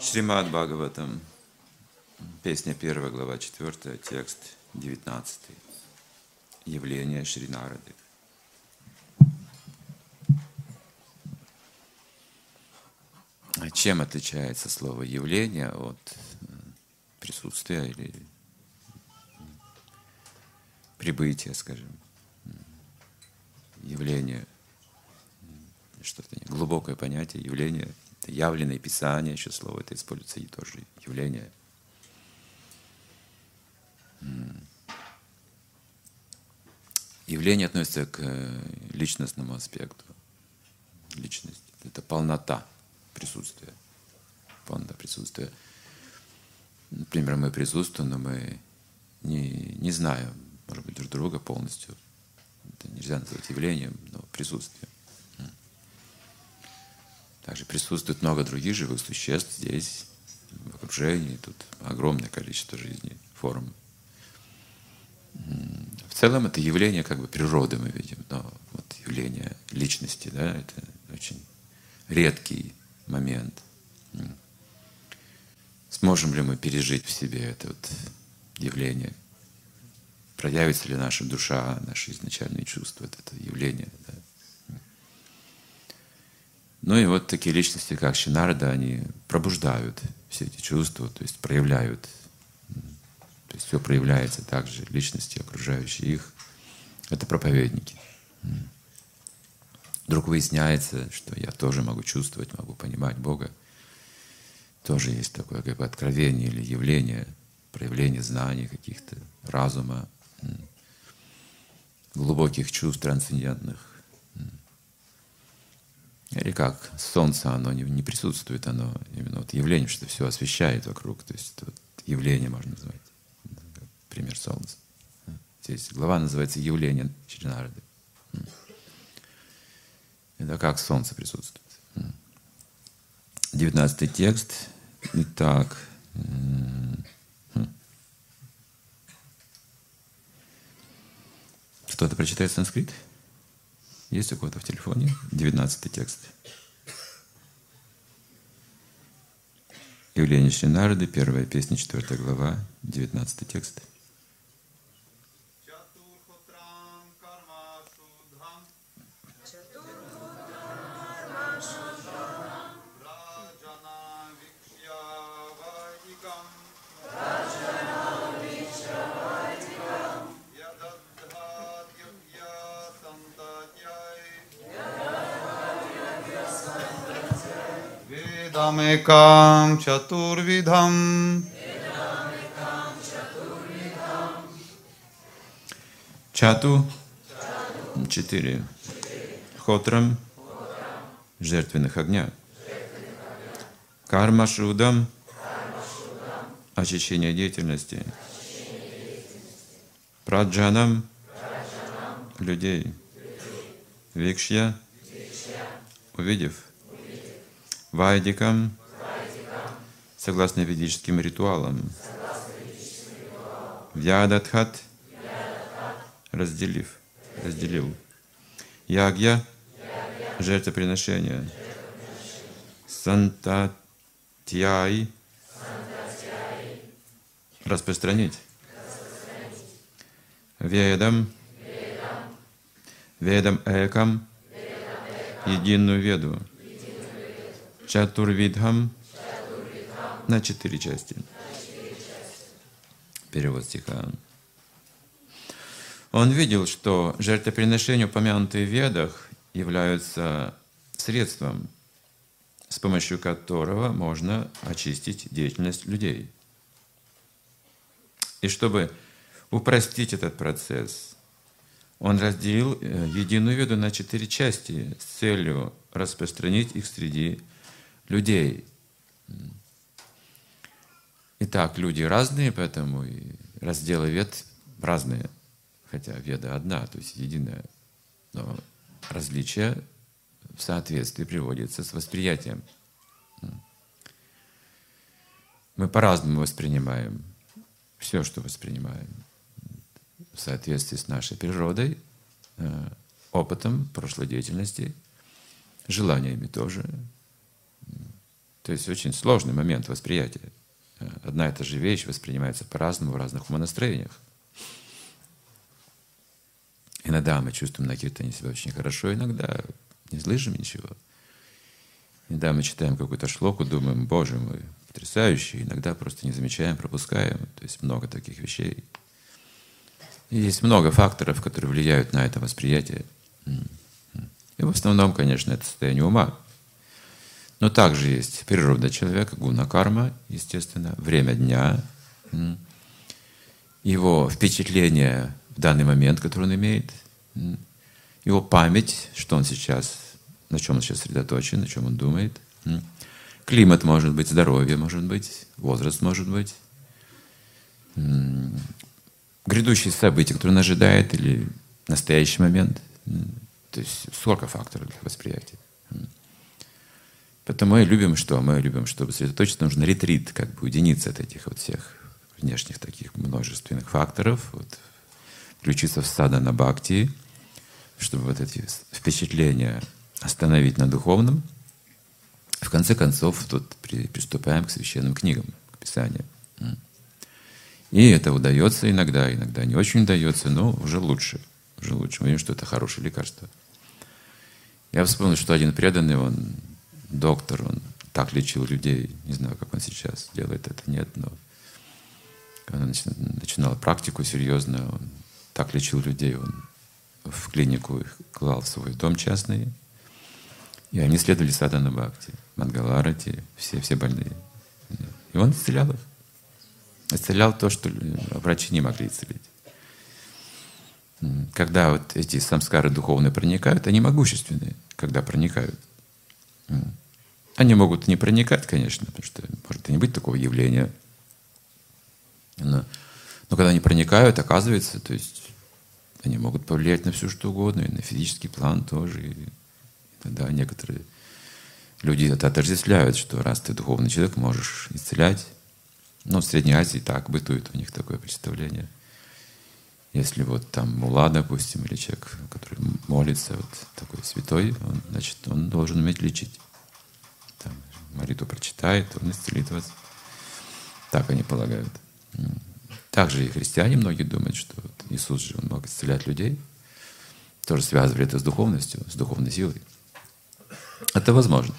Шримад Бхагаватам, песня 1, глава 4, текст 19. Явление Шри Нарады. Чем отличается слово «явление» от присутствия или прибытия, скажем? Явление, что-то глубокое понятие, явление, это явленное писание, еще слово это используется и тоже явление. Явление относится к личностному аспекту. Личность — это полнота присутствия. Полнота присутствия. Например, мы присутствуем, но мы не знаем, может быть, друг друга полностью. Это нельзя назвать явлением, но присутствием. Также присутствует много других живых существ здесь, в окружении. Тут огромное количество жизней, форм. В целом это явление как бы природы мы видим, но вот явление личности, да, это очень редкий момент. Сможем ли мы пережить в себе это вот явление? Проявится ли наша душа, наши изначальные чувства, это явление? Да? Ну и вот такие личности, как Шри Нарада, они пробуждают все эти чувства, то есть проявляют. То есть все проявляется также, личности, окружающие их. Это проповедники. Вдруг выясняется, что я тоже могу чувствовать, могу понимать Бога. Тоже есть такое как бы откровение или явление, проявление знаний каких-то, разума, глубоких чувств трансцендентных. Или как солнце, оно не присутствует, оно именно вот явление, что все освещает вокруг. То есть это вот явление можно назвать. Пример солнца. Здесь глава называется «Явление Шри Нарады». Это как солнце присутствует. 19 текст. Итак. Кто-то прочитает санскрит? Есть у кого-то в телефоне? 19 текст. Явление Шри Нарады, первая песня, 4 глава, 19 текст. Vedamekam chaturvidham. Чату 4. Хотрам жертвенных огня. Карма шудам очищение деятельности. Праджанам людей. Викшья увидев. Вайдикам согласно ведическим ритуалам. Вьядатхат разделил. Ягья жертвоприношение. Сантатьяй распространить. Ведам экам единую веду. Чатурвидхам на 4 части. Перевод стиха. Он видел, что жертвоприношения, упомянутые в Ведах, являются средством, с помощью которого можно очистить деятельность людей. И чтобы упростить этот процесс, он разделил единую веду на 4 части с целью распространить их среди людей. Итак, люди разные, поэтому и разделы вед разные. Хотя веда одна, то есть единая. Но различия в соответствии приводятся с восприятием. Мы по-разному воспринимаем все, что воспринимаем. В соответствии с нашей природой, опытом прошлой деятельности, желаниями тоже. То есть очень сложный момент восприятия. Одна и та же вещь воспринимается по-разному в разных умонастроениях. Иногда мы чувствуем на киртане себя очень хорошо, иногда не слышим ничего. Иногда мы читаем какую-то шлоку, думаем, Боже мой, потрясающий, иногда просто не замечаем, пропускаем. То есть много таких вещей. И есть много факторов, которые влияют на это восприятие. И в основном, конечно, это состояние ума. Но также есть природа человека, гуна-карма, естественно, время дня, его впечатление в данный момент, который он имеет, его память, что он сейчас, на чем он сейчас сосредоточен, на чем он думает. Климат может быть, здоровье может быть, возраст может быть, грядущие события, которые он ожидает, или настоящий момент. То есть сколько факторов для восприятия. Поэтому мы любим что? Мы любим, чтобы сосредоточиться, нужно ретрит, как бы уединиться от этих вот всех внешних таких множественных факторов, вот, включиться в садхана бхакти, чтобы вот эти впечатления остановить на духовном. В конце концов, тут приступаем к священным книгам, к Писанию. И это удается иногда, иногда не очень удается, но уже лучше. Уже лучше. Мы видим, что это хорошее лекарство. Я вспомнил, что один преданный, он доктор, он так лечил людей. Не знаю, как он сейчас делает это, нет, но когда он начинал практику серьезно, он так лечил людей, он в клинику их клал в свой дом частный, и они следовали садхана бхакти, мангаларати, все больные. И он исцелял их. Исцелял то, что врачи не могли исцелить. Когда вот эти самскары духовные проникают, они могущественные, когда проникают. Они могут не проникать, конечно, потому что может и не быть такого явления. Но когда они проникают, оказывается, то есть они могут повлиять на все, что угодно, и на физический план тоже. И тогда некоторые люди это отождествляют, что раз ты духовный человек, можешь исцелять. Но в Средней Азии так бытует у них такое представление. Если вот там мулла, допустим, или человек, который молится, вот такой святой, значит, он должен уметь лечить. Там, молитву прочитает, он исцелит вас. Так они полагают. Также и христиане многие думают, что вот Иисус же он мог исцелять людей. Тоже связывали это с духовностью, с духовной силой. Это возможно.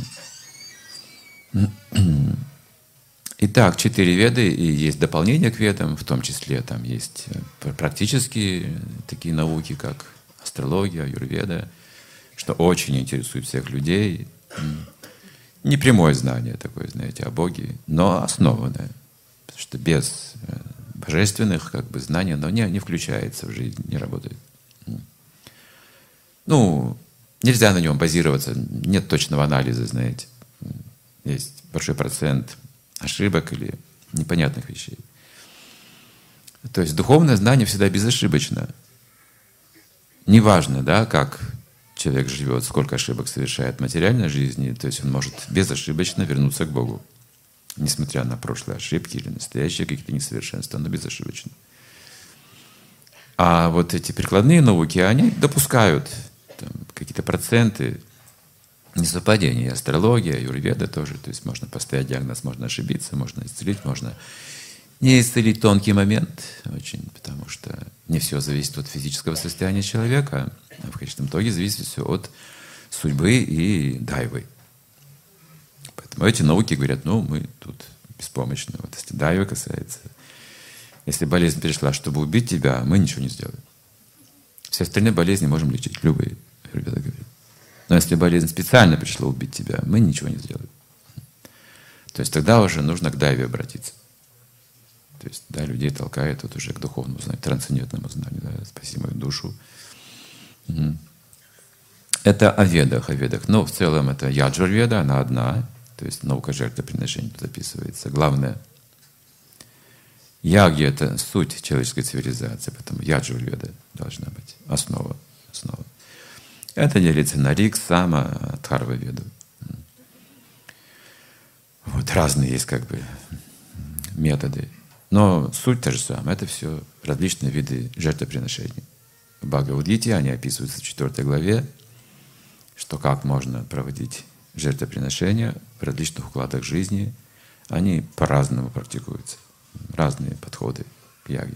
Итак, 4 веды, и есть дополнение к ведам, в том числе там есть практические такие науки, как астрология, аюрведа, что очень интересует всех людей. Не прямое знание такое, знаете, о Боге, но основанное. Потому что без божественных как бы, знаний оно не включается в жизнь, не работает. Ну, нельзя на нем базироваться, нет точного анализа, знаете. Есть большой процент ошибок или непонятных вещей. То есть духовное знание всегда безошибочно. Неважно, да, как человек живет, сколько ошибок совершает в материальной жизни, то есть он может безошибочно вернуться к Богу, несмотря на прошлые ошибки или настоящие какие-то несовершенства, но безошибочно. А вот эти прикладные науки, они допускают там, какие-то проценты несовпадения. Астрология, аюрведа тоже. То есть можно поставить диагноз, можно ошибиться, можно исцелить, можно не исцелить тонкий момент очень, потому что не все зависит от физического состояния человека, а в конечном итоге зависит все от судьбы и дайвы. Поэтому эти науки говорят, ну, мы тут беспомощны. Вот если дайвы касается, если болезнь пришла, чтобы убить тебя, мы ничего не сделаем. Все остальные болезни можем лечить, любые, аюрведа говорит. Но если болезнь специально пришла убить тебя, мы ничего не сделаем. То есть тогда уже нужно к дайве обратиться. То есть, да, людей толкает вот уже к духовному знанию, трансцендентному знанию, да, спаси мою душу. Это о ведах, о ведах. Но в целом это яджурведа, она одна, то есть наука жертвоприношения записывается. Главное, яги — это суть человеческой цивилизации, поэтому яджурведа должна быть основа. Это делится на рик, сама, атхарва-веду. Вот разные есть как бы методы. Но суть та же самая. Это все различные виды жертвоприношений. В Бхагавад-гите они описываются в 4 главе, что как можно проводить жертвоприношения в различных укладах жизни, они по-разному практикуются. Разные подходы к яге.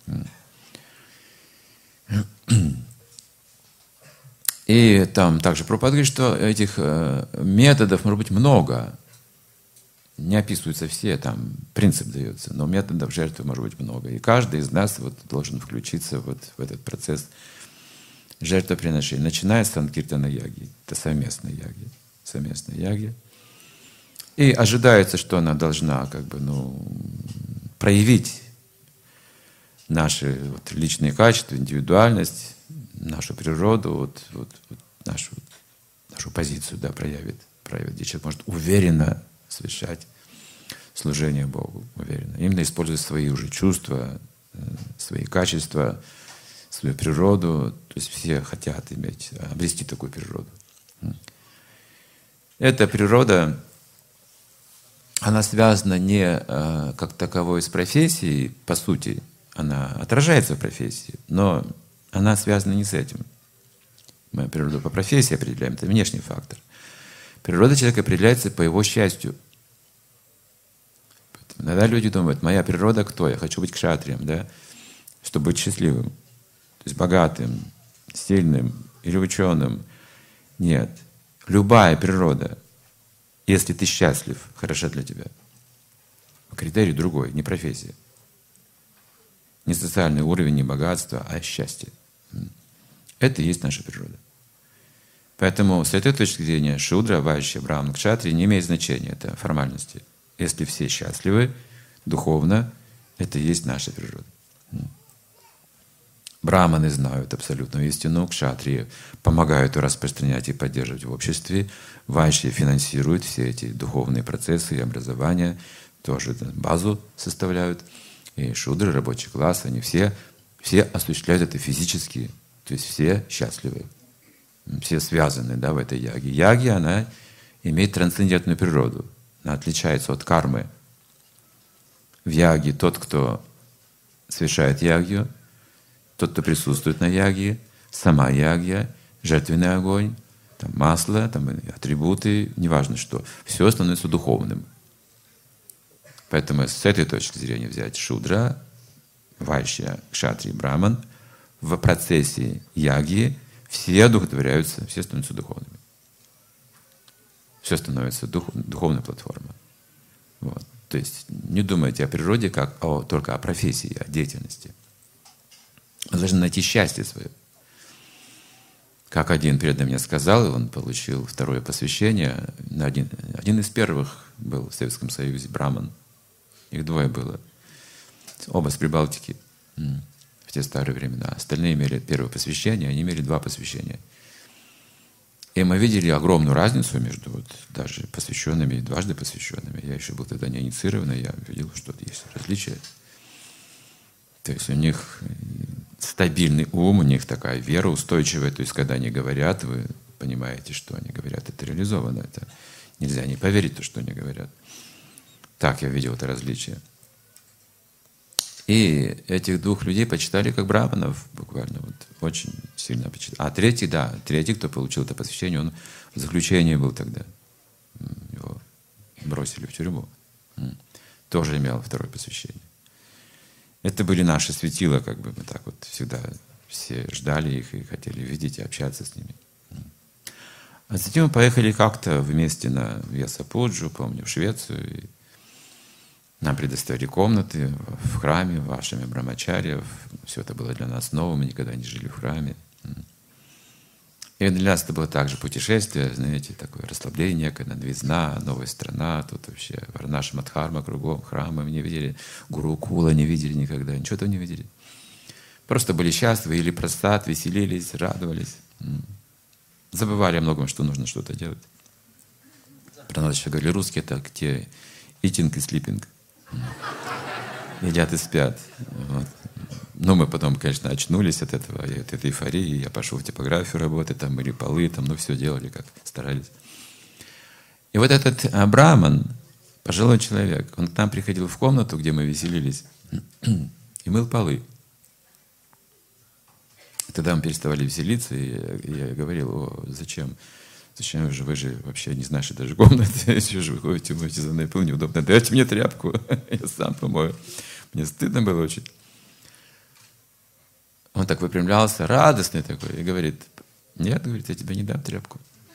И там также Прабхупада говорит, что этих методов может быть много. Не описываются все, там принцип дается, но методов жертвы может быть много. И каждый из нас вот должен включиться вот в этот процесс жертвоприношения. Начиная с санкиртана яги, это совместная яги. Совместная яги. И ожидается, что она должна как бы, проявить наши вот личные качества, индивидуальность, нашу природу, нашу позицию, да, проявит, где человек может уверенно совершать служение Богу, уверенно. Именно используя свои уже чувства, свои качества, свою природу. То есть все хотят обрести такую природу. Эта природа, она связана не как таковой с профессией, по сути, она отражается в профессии, но она связана не с этим. Мы природу по профессии определяем, это внешний фактор. Природа человека определяется по его счастью. Поэтому иногда люди думают, моя природа кто? Я хочу быть кшатрием, да? Чтобы быть счастливым, то есть богатым, сильным или ученым. Нет. Любая природа, если ты счастлив, хороша для тебя. Критерий другой, не профессия. Не социальный уровень, не богатство, а счастье. Это и есть наша природа. Поэтому с этой точки зрения шудра, вайшья, браман, кшатри не имеет значения, это формальности. Если все счастливы, духовно, это и есть наша природа. Браманы знают абсолютную истину, кшатрии помогают ее распространять и поддерживать в обществе, вайшьи финансируют все эти духовные процессы и образования, тоже базу составляют. И шудры, рабочий класс, они все осуществляют это физически, то есть все счастливы, все связаны, да, в этой яге. Яги, она имеет трансцендентную природу, она отличается от кармы. В яге тот, кто совершает ягью, тот, кто присутствует на яге, сама ягья, жертвенный огонь, там масло, там атрибуты, неважно что, все становится духовным. Поэтому с этой точки зрения взять шудра, вайшья, кшатри, браман, в процессе яги все одухотворяются, все становятся духовными. Все становится духовной платформой. Вот. То есть не думайте о природе как только о профессии, о деятельности. Вы должны найти счастье свое. Как один преданный мне сказал, он получил второе посвящение. Один из первых был в Советском Союзе, браман. Их двое было. Оба с Прибалтики в те старые времена. Остальные имели первое посвящение, они имели два посвящения. И мы видели огромную разницу между даже посвященными и дважды посвященными. Я еще был тогда не инициированный, я видел, что есть различия. То есть у них стабильный ум, у них такая вера устойчивая. То есть когда они говорят, вы понимаете, что они говорят, это реализовано. Это нельзя не поверить в то, что они говорят. Так я видел это различие. И этих двух людей почитали как браманов, буквально, очень сильно почитали. А третий, кто получил это посвящение, он в заключении был тогда. Его бросили в тюрьму. Тоже имел второе посвящение. Это были наши светила, как бы мы так вот всегда все ждали их и хотели видеть и общаться с ними. А затем мы поехали как-то вместе на Вьясапуджу, помню, в Швецию. И нам предоставили комнаты в храме, в Ашраме Брамачарьев. Все это было для нас новым, мы никогда не жили в храме. И для нас это было также путешествие, знаете, такое расслабление некое, новизна, новая страна. Тут вообще Варнаша Мадхарма кругом, храмы мы не видели, Гурукула не видели никогда, ничего этого не видели. Просто были счастливы, ели прасад, веселились, радовались. Забывали о многом, что нужно что-то делать. Про нас еще говорили, русские это те eating и sleeping. Едят и спят. Вот. Но мы потом, конечно, очнулись от этого, от этой эйфории. Я пошел в типографию работать, там мыли полы, там, все делали, как старались. И вот этот браман, пожилой человек, он к нам приходил в комнату, где мы веселились, и мыл полы. И тогда мы переставали веселиться, и я говорил, зачем? Зачем вы же вообще не знаете даже комнаты, еще же вы ходите, моете зоной пыл, неудобно. Дайте мне тряпку, я сам помою. Мне стыдно было очень. Он так выпрямлялся, радостный такой, и говорит: нет, говорит, я тебе не дам тряпку.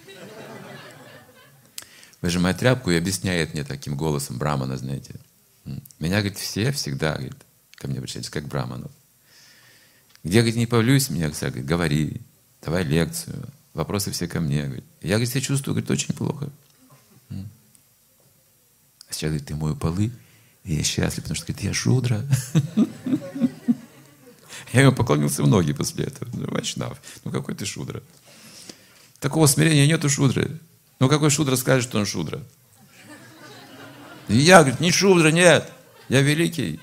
Выжимает тряпку и объясняет мне таким голосом брамана, знаете. Меня, говорит, все всегда, говорит, ко мне обращались как браману. Где, говорит, не появлюсь, меня всегда говорит: говори, давай лекцию, вопросы все ко мне. Говорит. Я, говорит, себя чувствую, говорит, очень плохо. А сейчас, говорит, ты мою полы, и я счастлив, потому что, говорит, я шудра. Я ему поклонился в ноги после этого. Ну, Вайшнав, ну какой ты шудра? Такого смирения нет у шудры. Ну какой шудра скажет, что он шудра? И я, говорит, не шудра, нет, я великий.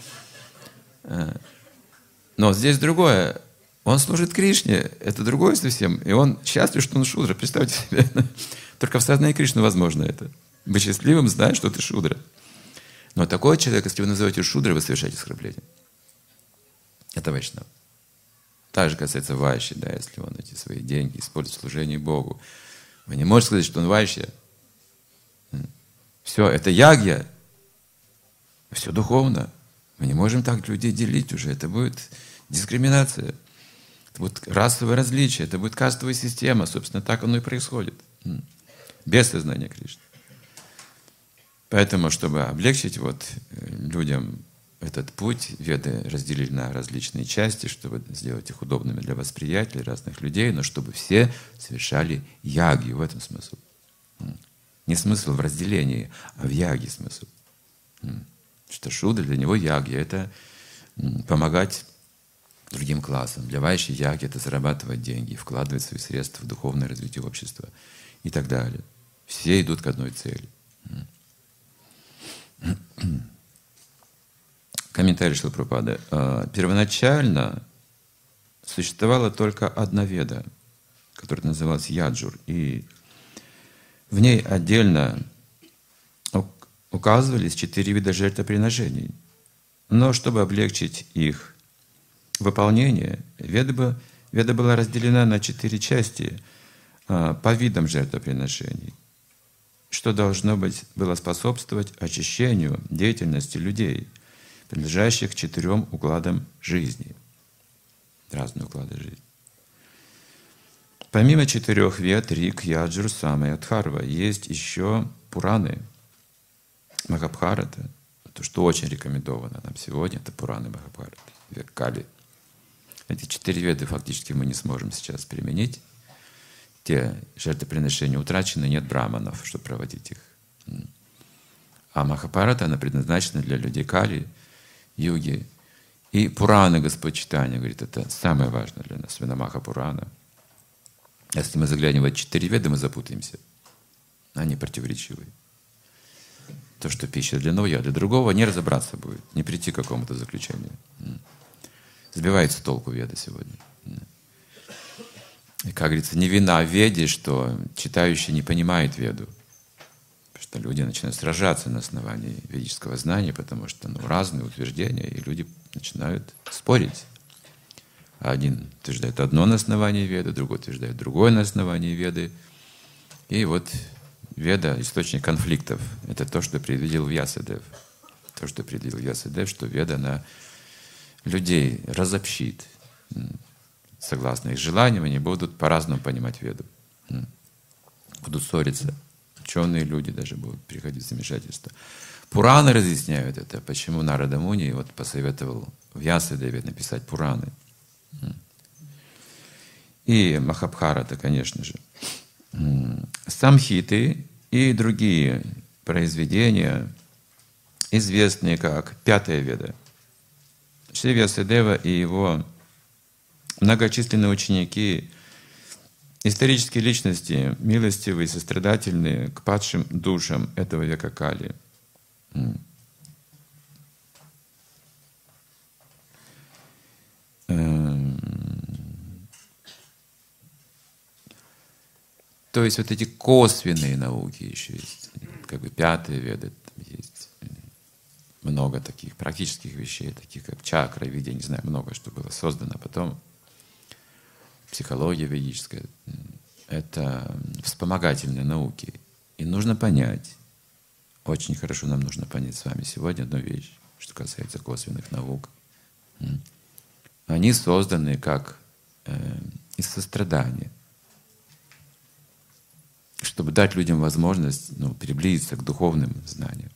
Но здесь другое. Он служит Кришне, это другое совсем. И он счастлив, что он шудра. Представьте себе. Только в сознании Кришны возможно это. Быть счастливым, зная, что ты шудра. Но такой человек, если вы называете шудрой, вы совершаете оскорбление. Это вайшнав. Так же касается вайши, да, если он эти свои деньги использует в служении Богу. Вы не можете сказать, что он вайшья. Все, это ягья. Все духовно. Мы не можем так людей делить уже. Это будет дискриминация. Это будет расовое различие. Это будет кастовая система. Собственно, так оно и происходит. Без сознания Кришны. Поэтому, чтобы облегчить людям этот путь, веды разделили на различные части, чтобы сделать их удобными для восприятия для разных людей, но чтобы все совершали ягью. В этом смысл. Не смысл в разделении, а в яге смысл. Что шудра для него ягья — это помогать другим классам. Для вайши яги — это зарабатывать деньги, вкладывать свои средства в духовное развитие общества и так далее. Все идут к одной цели. Комментарий Шрилы Прабхупады. Первоначально существовала только одна веда, которая называлась Яджур, и в ней отдельно указывались 4 вида жертвоприношений. Но чтобы облегчить их выполнение, веда была разделена на 4 части по видам жертвоприношений, что должно было способствовать очищению деятельности людей, принадлежащих к 4 укладам жизни. Разные уклады жизни. Помимо 4 вед, Рик, Яджур, Сама и Адхарва, есть еще Пураны, Махабхарата. То, что очень рекомендовано нам сегодня, это Пураны Махабхарата, век Кали. Эти 4 веды фактически мы не сможем сейчас применить. Те жертвоприношения утрачены, нет браманов, чтобы проводить их. А Махабхарата, она предназначена для людей Кали, Юги. И Пураны, Господь Чайтанья говорит, это самое важное для нас, Винамаха Пурана. Если мы заглянем в эти 4 веды, мы запутаемся. Они противоречивые. То, что пища для одного, я для другого, не разобраться будет, не прийти к какому-то заключению. Сбивает с толку веда сегодня. И, как говорится, не вина в веде, что читающий не понимает веду. Потому что люди начинают сражаться на основании ведического знания, потому что разные утверждения, и люди начинают спорить. Один утверждает одно на основании веды, другой утверждает другое на основании веды. И веда — источник конфликтов. Это то, что предвидел Вьясадев. То, что предвидел Вьясадев, что веда, она людей разобщит. Согласно их желаниям, они будут по-разному понимать веду. Будут ссориться. Ученые люди даже будут приходить в замешательство. Пураны разъясняют это, почему Нарада Муни посоветовал Вьясадеве написать Пураны. И Махабхарата, конечно же. Самхиты и другие произведения, известные как 5-я веда. Шри Вьясадева и его многочисленные ученики, исторические личности, милостивые, сострадательные к падшим душам этого века Кали. То есть эти косвенные науки еще есть, как бы 5-я веда, есть много таких практических вещей, таких как чакра, видя, не знаю, много что было создано. Потом психология ведическая, это вспомогательные науки. И нужно понять, очень хорошо нам нужно понять с вами сегодня одну вещь, что касается косвенных наук. Они созданы как из сострадания, чтобы дать людям возможность приблизиться к духовным знаниям.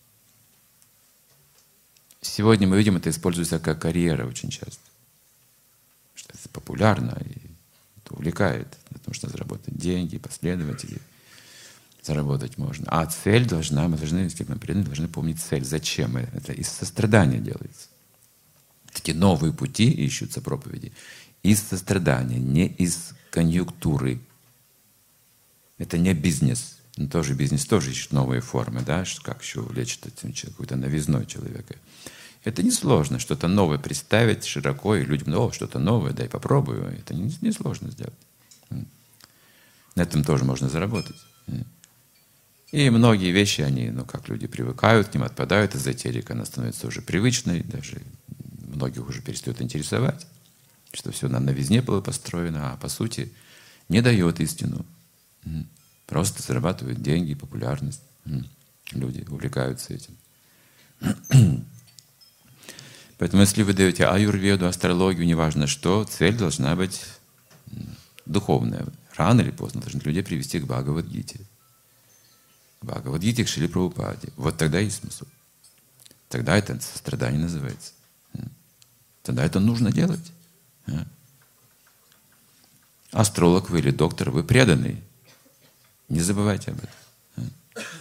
Сегодня мы видим, это используется как карьера очень часто. Что это популярно и это увлекает. Это нужно заработать деньги, последователи. Заработать можно. А цель должна, мы должны помнить цель. Зачем это? Из сострадания делается. Такие новые пути ищутся проповеди. Из сострадания, не из конъюнктуры. Это не бизнес. Но тоже бизнес тоже ищет новые формы, да? Как еще увлечь какой-то новизной человека. Это несложно, что-то новое представить широко, и людям, что-то новое, дай попробую. Это несложно сделать. На этом тоже можно заработать. И многие вещи, они, как люди привыкают к ним, отпадают, эзотерика, она становится уже привычной, даже многих уже перестает интересовать, что все на новизне было построено, а по сути не дает истину. Просто зарабатывают деньги, популярность. Люди увлекаются этим. Поэтому если вы даете аюрведу, астрологию, неважно что, цель должна быть духовная. Рано или поздно должны людей привести к Бхагавад-гите. К Бхагавад-гите, к Шриле Прабхупаде. Вот тогда есть смысл. Тогда это сострадание называется. Тогда это нужно делать. Астролог вы или доктор, вы преданный. Не забывайте об этом.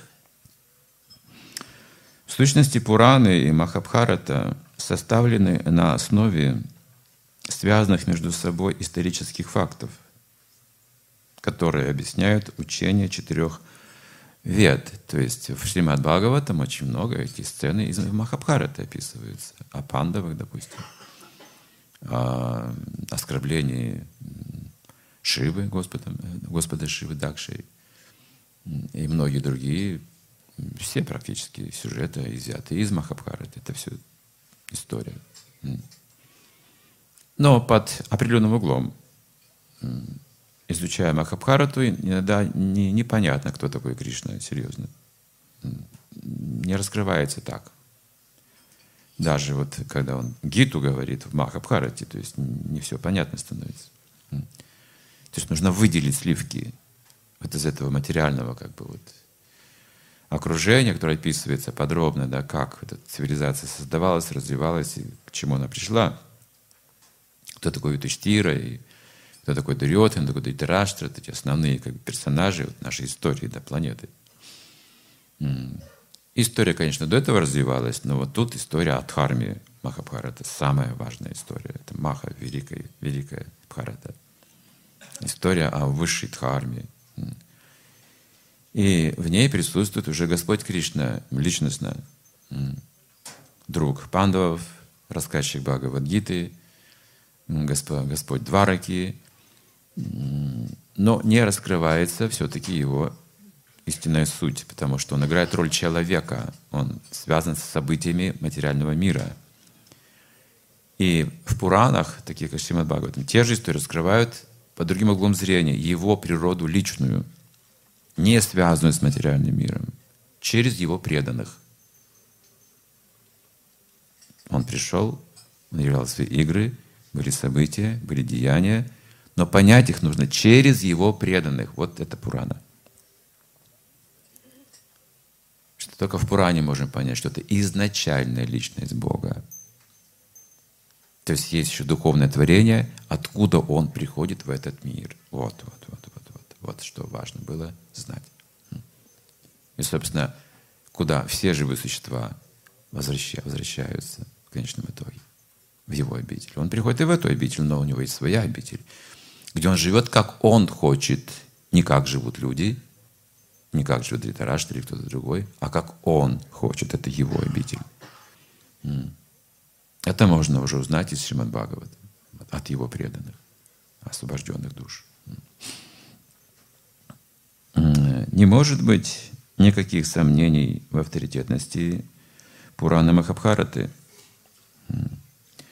В сущности, Пураны и Махабхарата составлены на основе связанных между собой исторических фактов, которые объясняют учение 4 вед. То есть в Шримад Бхагаватам очень много этих сцен из Махабхараты описываются. О пандавах, допустим, о оскорблении Шивы, Господа Шивы, Дакши, и многие другие. Все практически сюжеты изъяты из Махабхараты. Это все история. Но под определенным углом, изучая Махабхарату, иногда непонятно, кто такой Кришна, серьезно. Не раскрывается так. Даже вот когда он Гиту говорит в Махабхарате, то есть не все понятно становится. То есть нужно выделить сливки вот из этого материального окружение, которое описывается подробно, да, как эта цивилизация создавалась, развивалась и к чему она пришла. Кто такой Юдхиштира, и кто такой Дурьодхан, кто такой Дhrитараштра, эти основные персонажи нашей истории, да, планеты. История, конечно, до этого развивалась, но вот тут история о Дхарме Махабхарата, самая важная история. Это Маха, великая Бхарата. История о высшей Дхарме. И в ней присутствует уже Господь Кришна личностно, друг пандавов, рассказчик Бхагавад-гиты, Господь Двараки, но не раскрывается все-таки его истинная суть, потому что он играет роль человека, он связан с событиями материального мира. И в Пуранах, таких как Шримад Бхагаватам, те же истории раскрывают под другим углом зрения его природу личную, не связанную с материальным миром, через его преданных. Он пришел, он являл свои игры, были события, были деяния, но понять их нужно через его преданных. Вот это Пурана. Что только в Пуране можем понять, что это изначальная личность Бога. То есть есть еще духовное творение, откуда он приходит в этот мир. Вот что важно было знать. И, собственно, куда все живые существа возвращаются в конечном итоге. В его обитель. Он приходит и в эту обитель, но у него есть своя обитель, где он живет, как он хочет, не как живут люди, не как живет Дhrитараштра или кто-то другой, а как он хочет. Это его обитель. Это можно уже узнать из Шримад Бхагавата, от его преданных, освобожденных душ. Не может быть никаких сомнений в авторитетности Пурана Махабхараты,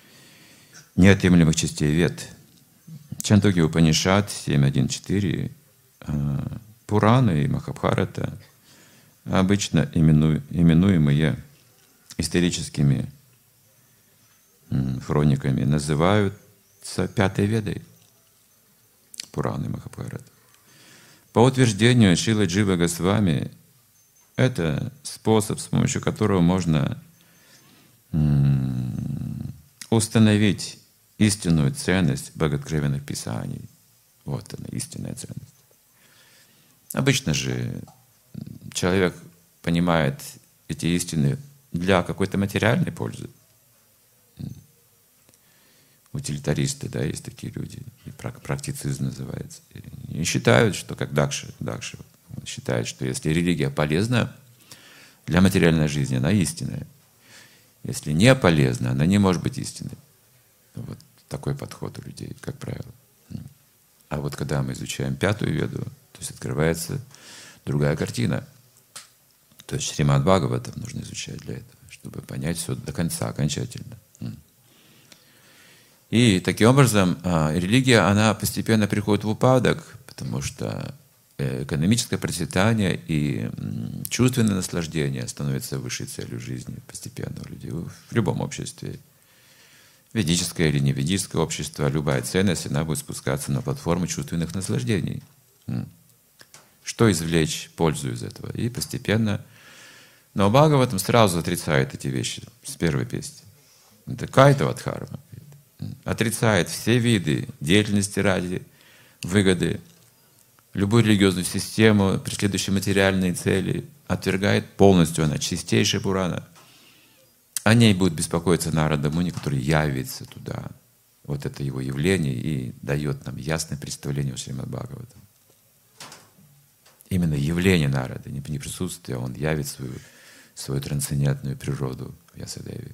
неотъемлемых частей вед. Чандогья Упанишад 7.1.4 Пураны и Махабхарата, обычно именуемые историческими хрониками, называются Пятой Ведой. Пураны и Махабхарата. По утверждению Шрилы Джива Госвами, это способ, с помощью которого можно установить истинную ценность богооткровенных писаний. Вот она, истинная ценность. Обычно же человек понимает эти истины для какой-то материальной пользы. Утилитаристы, да, есть такие люди, и практицизм называется. И считают, что как Дакша считает, что если религия полезна для материальной жизни, она истинная. Если не полезна, она не может быть истинной. Вот такой подход у людей, как правило. А вот когда мы изучаем Пятую Веду, то есть открывается другая картина. То есть Шримад Бхагаватам нужно изучать для этого, чтобы понять все до конца, окончательно. И таким образом религия, она постепенно приходит в упадок, потому что экономическое процветание и чувственное наслаждение становятся высшей целью жизни постепенно у людей, в любом обществе. Ведическое или не ведическое общество, любая ценность, она будет спускаться на платформу чувственных наслаждений. Что извлечь пользу из этого? И постепенно... Но Бхагаватам сразу отрицает эти вещи с первой песни. Это кайтавадхарма. Отрицает все виды деятельности ради выгоды, любую религиозную систему, преследующую материальные цели, отвергает полностью она, чистейшая Пурана. О ней будет беспокоиться Нарада Муни, который явится туда. Вот это его явление и дает нам ясное представление о Шримад Бхагаватам. Именно явление Нарады, не присутствие, он явит свою трансцендентную природу в Вьясадеве.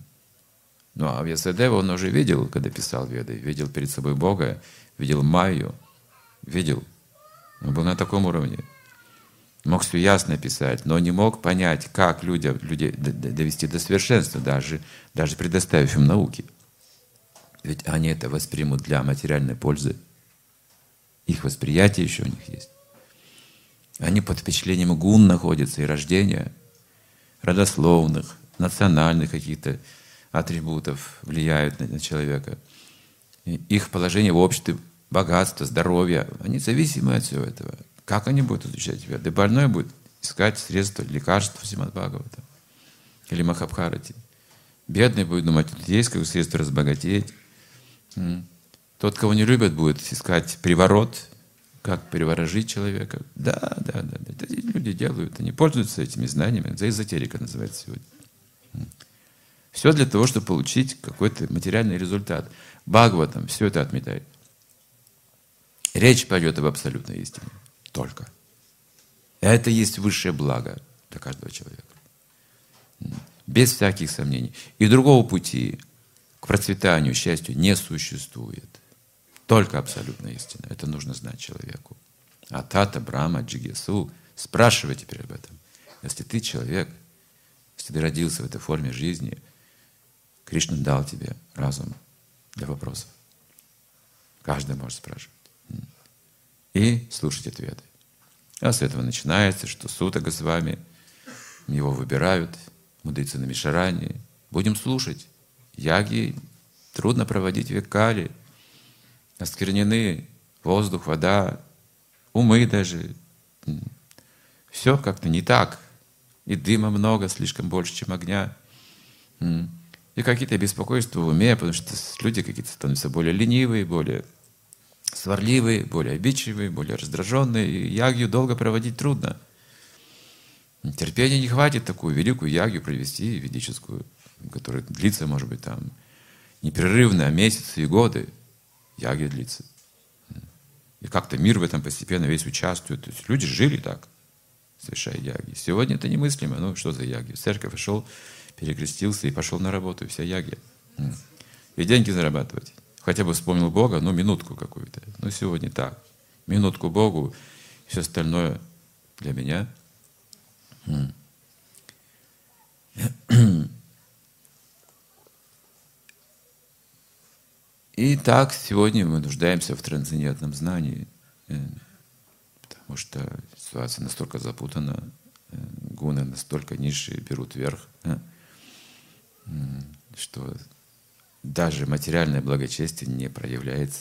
Ну а Вьясадева он уже видел, когда писал Веды, видел перед собой Бога, видел Майю, видел. Он был на таком уровне. Мог все ясно писать, но не мог понять, как людей довести до совершенства, даже предоставив им науки. Ведь они это воспримут для материальной пользы. Их восприятие еще у них есть. Они под впечатлением гун находятся и рождения, родословных, национальных каких-то атрибутов влияют на человека. И их положение в обществе, богатство, здоровье, они зависимы от всего этого. Как они будут изучать Веды? Больной будет искать средства, лекарства в Шримад Бхагаватам или Махабхарате. Бедный будет думать, тут есть как средство разбогатеть. Тот, кого не любят, будет искать приворот, как приворожить человека. Да. Эти люди делают, они пользуются этими знаниями. За эзотерика называется сегодня. Все для того, чтобы получить какой-то материальный результат. Бхагаватам все это отметает. Речь пойдет об абсолютной истине. Только. Это есть высшее благо для каждого человека. Без всяких сомнений. И другого пути к процветанию, счастью не существует. Только абсолютная истина. Это нужно знать человеку. Атата, Брахма, Джигесу. Спрашивай теперь об этом. Если ты человек, если ты родился в этой форме жизни, Кришна дал тебе разум для вопросов. Каждый может спрашивать. И слушать ответы. А с этого начинается, что Сута Госвами, его выбирают, мудрецы на Мишаране. Будем слушать. Яги трудно проводить век Кали. Осквернены воздух, вода, умы даже. Все как-то не так. И дыма много, слишком больше, чем огня. И какие-то беспокойства в уме, потому что люди какие-то становятся более ленивые, более сварливые, более обидчивые, более раздраженные. И ягью долго проводить трудно. Терпения не хватит такую великую ягью провести, ведическую, которая длится, может быть, там непрерывно, месяцы и годы. Ягья длится. И как-то мир в этом постепенно весь участвует. То есть люди жили так, совершая ягьи. Сегодня это немыслимо. Ну, что за ягьи? В церковь пошел, перекрестился и пошел на работу. И вся ягья. И деньги зарабатывать. Хотя бы вспомнил Бога, ну, минутку какую-то. Ну, сегодня так. Минутку Богу, все остальное для меня. И так сегодня мы нуждаемся в трансцендентном знании. потому что ситуация настолько запутана, гуны настолько низшие берут верх, что даже материальное благочестие не проявляется.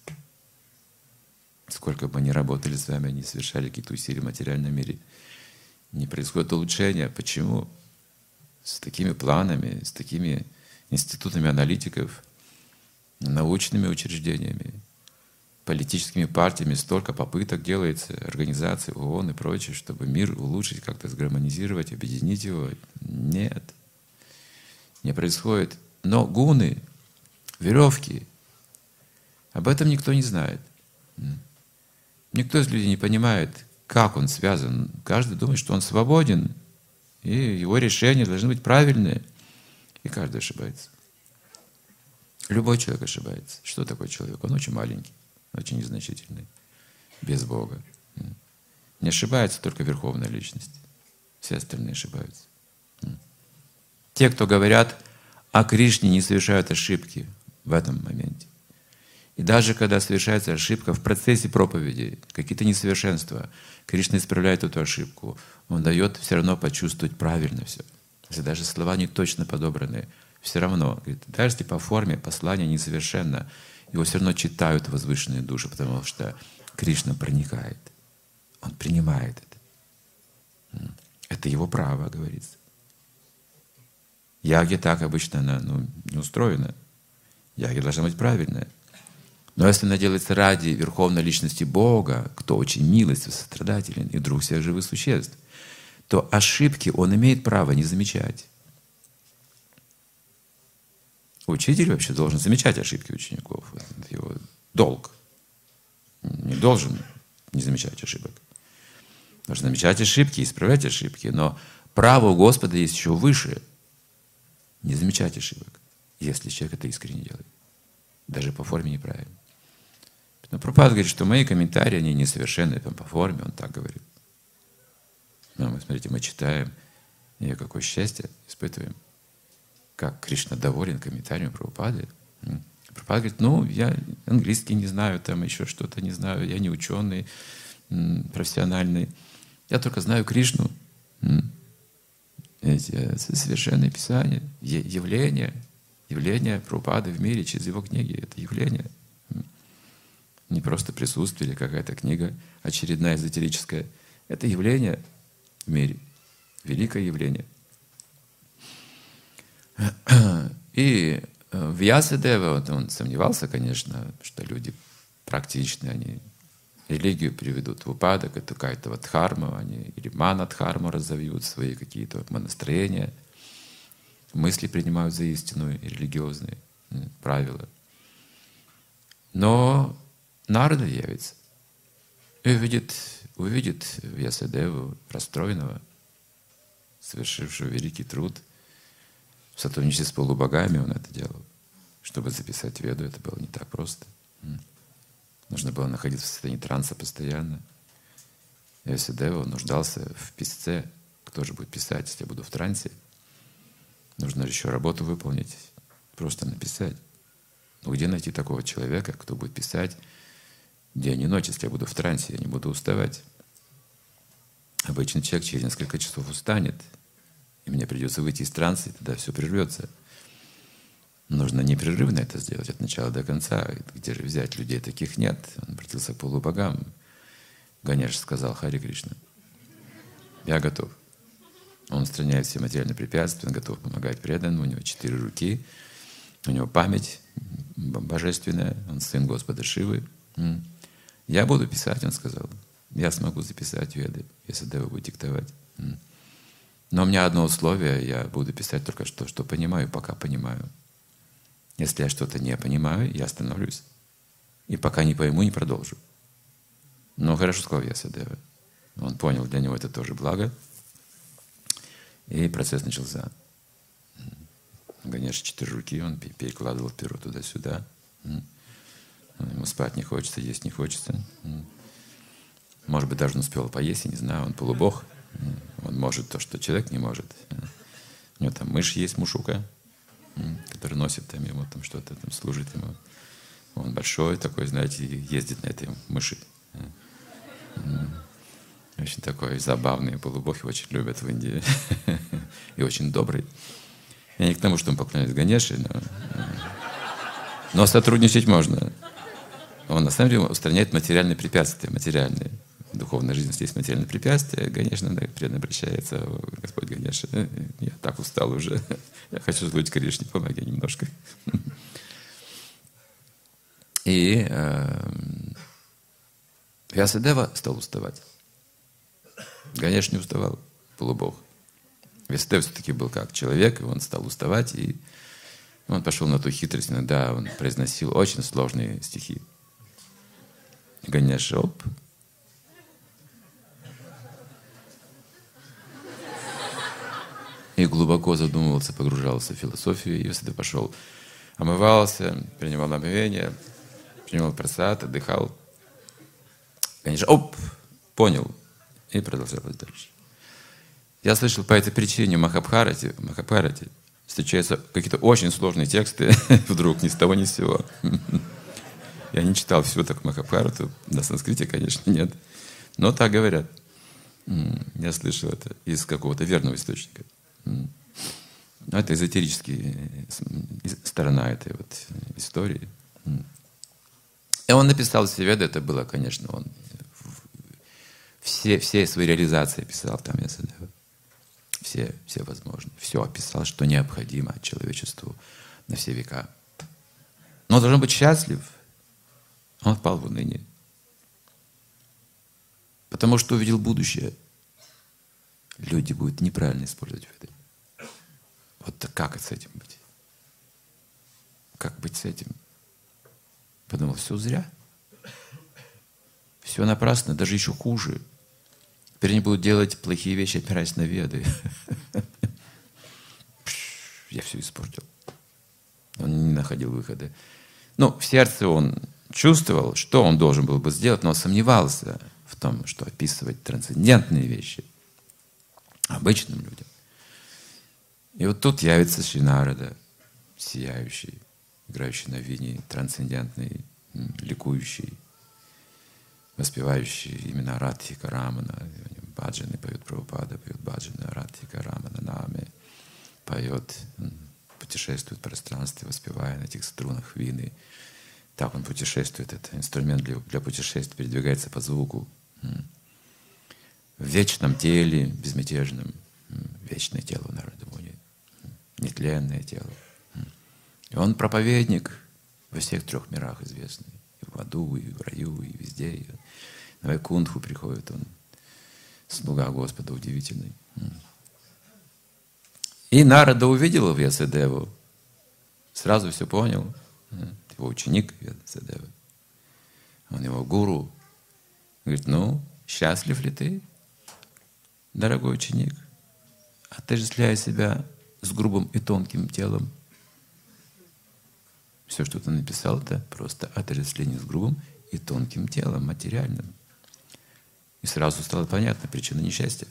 Сколько бы мы ни работали с вами, не совершали какие-то усилия в материальном мире, не происходит улучшения. Почему? С такими планами, с такими институтами аналитиков, научными учреждениями, политическими партиями столько попыток делается, организаций, ООН и прочее, чтобы мир улучшить, как-то сгармонизировать, объединить его. Нет, не происходит. Но гуны, веревки, об этом никто не знает. Никто из людей не понимает, как он связан. Каждый думает, что он свободен, и его решения должны быть правильные. И каждый ошибается. Любой человек ошибается. Что такое человек? Он очень маленький, очень незначительный, без Бога. Не ошибается только верховная личность. Все остальные ошибаются. Те, кто говорят о Кришне, не совершают ошибки в этом моменте. И даже когда совершается ошибка в процессе проповеди, какие-то несовершенства, Кришна исправляет эту ошибку. Он дает все равно почувствовать правильно все. Если даже слова не точно подобраны, все равно, говорит, даже если по форме послание несовершенно, его все равно читают возвышенные души, потому что Кришна проникает. Он принимает это. Это его право, говорится. Яги так обычно она не устроена. Яги должна быть правильная. Но если она делается ради верховной личности Бога, кто очень милостив, сострадателен и друг всех живых существ, то ошибки он имеет право не замечать. Учитель вообще должен замечать ошибки учеников. Это его долг. Не должен не замечать ошибок. Должен замечать ошибки, исправлять ошибки. Но право у Господа есть еще выше. Не замечать ошибок, если человек это искренне делает. Даже по форме неправильно. Но Прабхупада говорит, что мои комментарии, они несовершенны там, по форме, он так говорит. Но мы, смотрите, мы читаем, и какое счастье испытываем. Как Кришна доволен комментариями Прабхупады. Прабхупада говорит, я английский не знаю, там еще что-то не знаю, я не ученый, профессиональный. Я только знаю Кришну. Эти совершенные писания, явления Прабхупады в мире через его книги. Это явление. Не просто присутствие или какая-то книга очередная эзотерическая. Это явление в мире. Великое явление. И Вьясадева, он сомневался, конечно, что люди практичные, они религию приведут в упадок, это какая-то вот дхарма, они или манадхарму разовьют, свои какие-то настроения, мысли принимают за истину и религиозные правила. Но Нарада явится и увидит Вьясадеву расстроенного, совершившего великий труд. В сотрудничестве с полубогами он это делал. Чтобы записать Веду, это было не так просто. Нужно было находиться в состоянии транса постоянно. Вьясадева нуждался в писце. Кто же будет писать, если я буду в трансе? Нужно еще работу выполнить, просто написать. Но где найти такого человека, кто будет писать день и ночь, если я буду в трансе, я не буду уставать? Обычный человек через несколько часов устанет, и мне придется выйти из транса, и тогда все прервется. Нужно непрерывно это сделать от начала до конца. Где же взять людей? Таких нет. Он обратился к полубогам. Ганеш сказал: Хари Кришна, я готов. Он устраняет все материальные препятствия, он готов помогать преданным, у него 4 руки, у него память божественная, он сын Господа Шивы. Я буду писать, он сказал. Я смогу записать Веды, если Дева будет диктовать. Но у меня одно условие: я буду писать только что понимаю, пока понимаю. Если я что-то не понимаю, я остановлюсь. И пока не пойму, не продолжу. Но хорошо сказал Вьясадева. Он понял, для него это тоже благо. И процесс начался. Ганеш 4 руки, он перекладывал перо туда-сюда. Ему спать не хочется, есть не хочется. Может быть, даже он успел поесть, я не знаю, он полубог. Он может то, что человек не может. У него там мышь есть, мушука, который носит там ему там что-то, там служит ему. Он большой такой, знаете, ездит на этой мыши. Очень такой забавный полубог, его очень любят в Индии. И очень добрый. Я не к тому, что он поклоняется Ганеше, но сотрудничать можно. Он на самом деле устраняет материальные препятствия, материальные. В духовной жизни есть материальные препятствия. Конечно, преданно обращается: Господь Ганеша, я так устал уже. Я хочу служить Кришне, помоги немножко. И Вьясадева стал уставать. Ганеш не уставал, полубог. Вьясадева все-таки был как человек, и он стал уставать, и он пошел на ту хитрость. Иногда он произносил очень сложные стихи. Ганеш, оп. И глубоко задумывался, погружался в философию, и Вьясадева пошел, омывался, принимал омовение, принимал прасад, отдыхал. Ганеш, оп, понял, и продолжал дальше. Я слышал, по этой причине в Махабхарате встречаются какие-то очень сложные тексты, вдруг ни с того ни с сего. Я не читал всю так Махабхарату, на санскрите, конечно, нет. Но так говорят. Я слышал это из какого-то верного источника. Но это эзотерическая сторона этой вот истории. И он написал все веды, это было, конечно, он все свои реализации писал там, Вьясадева. Все возможные. Все описал, что необходимо человечеству на все века. Но он должен быть счастлив. Он впал в уныние. Потому что увидел будущее. Люди будут неправильно использовать веды. Вот так как с этим быть? Как быть с этим? Подумал, все зря. Все напрасно, даже еще хуже. Теперь они будут делать плохие вещи, опираясь на веды. Я все испортил. Он не находил выхода. Ну, в сердце он чувствовал, что он должен был бы сделать, но сомневался в том, что описывать трансцендентные вещи обычным людям. И вот тут явится Шри Нарада, сияющий, играющий на вине, трансцендентный, ликующий, воспевающий имена Радхика Рамана. Баджаны поют Прабхупада, поют баджаны Радхика Рамана наме, поет, путешествует в пространстве, воспевая на этих струнах вины. Так он путешествует, это инструмент для путешествия, передвигается по звуку. В вечном теле, безмятежном, вечное тело Нарада-муни, нетленное тело. И он проповедник во всех трех мирах известный. И в аду, и в раю, и везде. И на Вайкунтху приходит он, слуга Господа удивительный. И Нарада увидел Вьясадеву, сразу все понял. Его ученик Вьясадева. Он его гуру. Говорит, ну, счастлив ли ты, дорогой ученик, отождествляя себя с грубым и тонким телом? Все, что ты написал, это просто отождествление с грубым и тонким телом, материальным. И сразу стало понятно причина несчастья.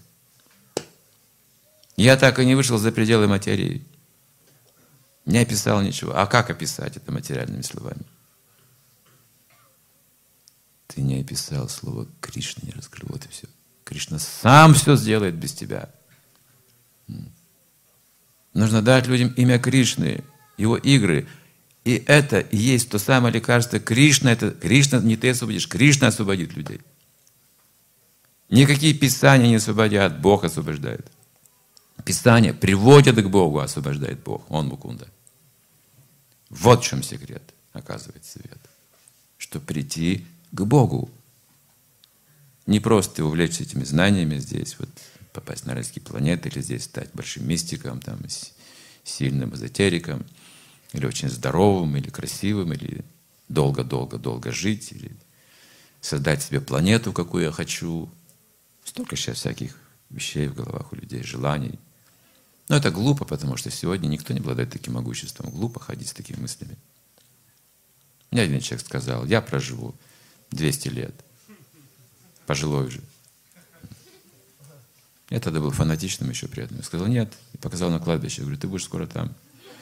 Я так и не вышел за пределы материи. Не описал ничего. А как описать это материальными словами? Ты не описал слово Кришна, не раскрыл. Вот и все. Кришна сам все сделает без тебя. Нужно дать людям имя Кришны, его игры. И это и есть то самое лекарство. Кришна не ты освободишь, Кришна освободит людей. Никакие писания не освободят, Бог освобождает. Писание приводит к Богу, освобождает Бог. Он Мукунда. Вот в чем секрет, оказывается, свет. Что прийти к Богу. Не просто увлечься этими знаниями здесь, вот попасть на райские планеты, или здесь стать большим мистиком, там, сильным эзотериком, или очень здоровым, или красивым, или долго-долго-долго жить, или создать себе планету, какую я хочу. Столько сейчас всяких вещей в головах у людей, желаний. Но это глупо, потому что сегодня никто не обладает таким могуществом. Глупо ходить с такими мыслями. Мне один человек сказал, я проживу 200 лет. Пожилой уже. Я тогда был фанатичным еще при этом. Я сказал, нет. И показал на кладбище. Я говорю, ты будешь скоро там.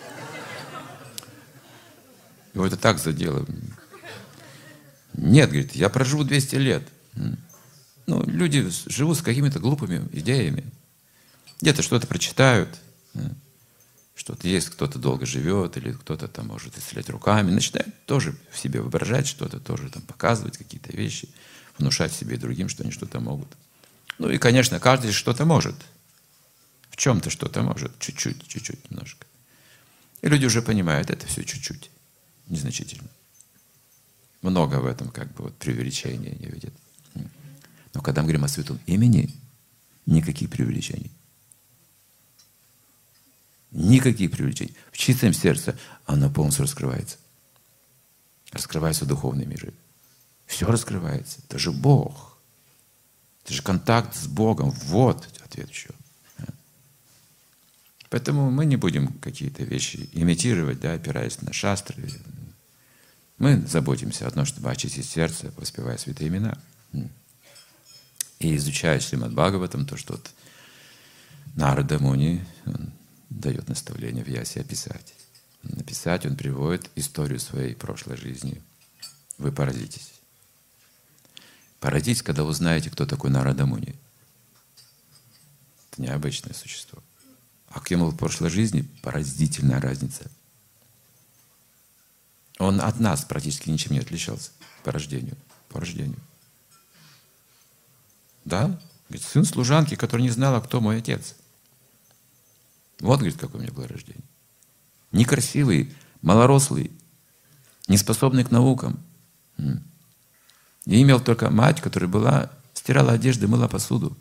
Его это так задело. Нет, говорит, я проживу 200 лет. Ну, люди живут с какими-то глупыми идеями. Где-то что-то прочитают, что-то есть, кто-то долго живет, или кто-то там может исцелять руками. Начинают тоже в себе воображать что-то, тоже там показывать какие-то вещи, внушать себе и другим, что они что-то могут. Ну и, конечно, каждый что-то может. В чем-то что-то может. Чуть-чуть, немножко. И люди уже понимают, это все чуть-чуть, незначительно. Много в этом как бы вот преувеличения не видят. Но когда мы говорим о святом имени, никаких преувеличений. Никаких преувеличений. В чистом сердце оно полностью раскрывается. Раскрываются духовные миры. Все раскрывается. Это же Бог. Это же контакт с Богом. Вот ответ еще. Поэтому мы не будем какие-то вещи имитировать, да, опираясь на шастры. Мы заботимся о том, чтобы очистить сердце, воспевая святые имена. И изучая Шримад Бхагаватам, то, что вот Нарада Муни дает наставление в Ясе описать. Написать он приводит историю своей прошлой жизни. Вы поразитесь. Поразитесь, когда узнаете, кто такой Нарада Муни. Это необычное существо. А кем был в прошлой жизни? Поразительная разница. Он от нас практически ничем не отличался по рождению. По рождению. Да? Говорит, сын служанки, который не знала, кто мой отец. Вот, говорит, какое у меня было рождение. Некрасивый, малорослый, неспособный к наукам. И имел только мать, которая стирала одежды, мыла посуду.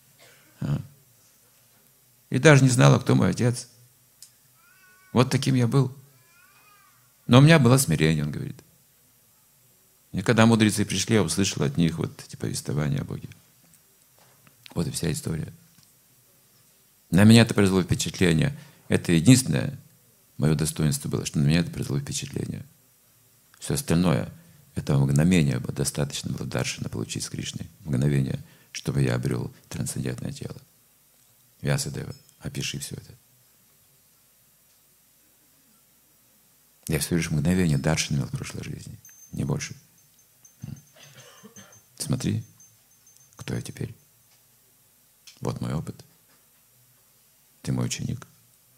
И даже не знала, кто мой отец. Вот таким я был. Но у меня было смирение, он говорит. И когда мудрецы пришли, я услышал от них вот эти повествования о Боге. Вот и вся история. На меня это произвело впечатление. Это единственное мое достоинство было, что на меня это произвело впечатление. Все остальное, этого мгновения достаточно было даршана получить с Кришной. Мгновение, чтобы я обрел трансцендентное тело. Вьясадева, опиши все это. Я всего лишь мгновение даршана имел в прошлой жизни, не больше. Смотри, кто я теперь. Вот мой опыт. Ты мой ученик.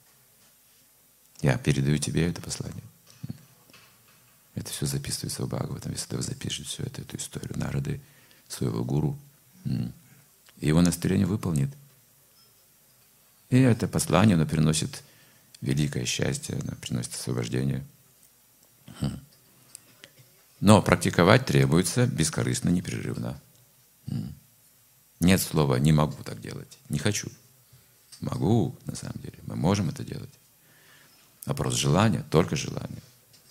Я передаю тебе это послание. Это все записывается в Бхагаватам. Вьясадева запишет все это, эту историю Нарады, своего гуру. И его наставление выполнит. И это послание, оно приносит великое счастье, оно приносит освобождение. Но практиковать требуется бескорыстно, непрерывно. Нет слова «не могу так делать», «не хочу». Могу, на самом деле. Мы можем это делать. Вопрос желания, только желание.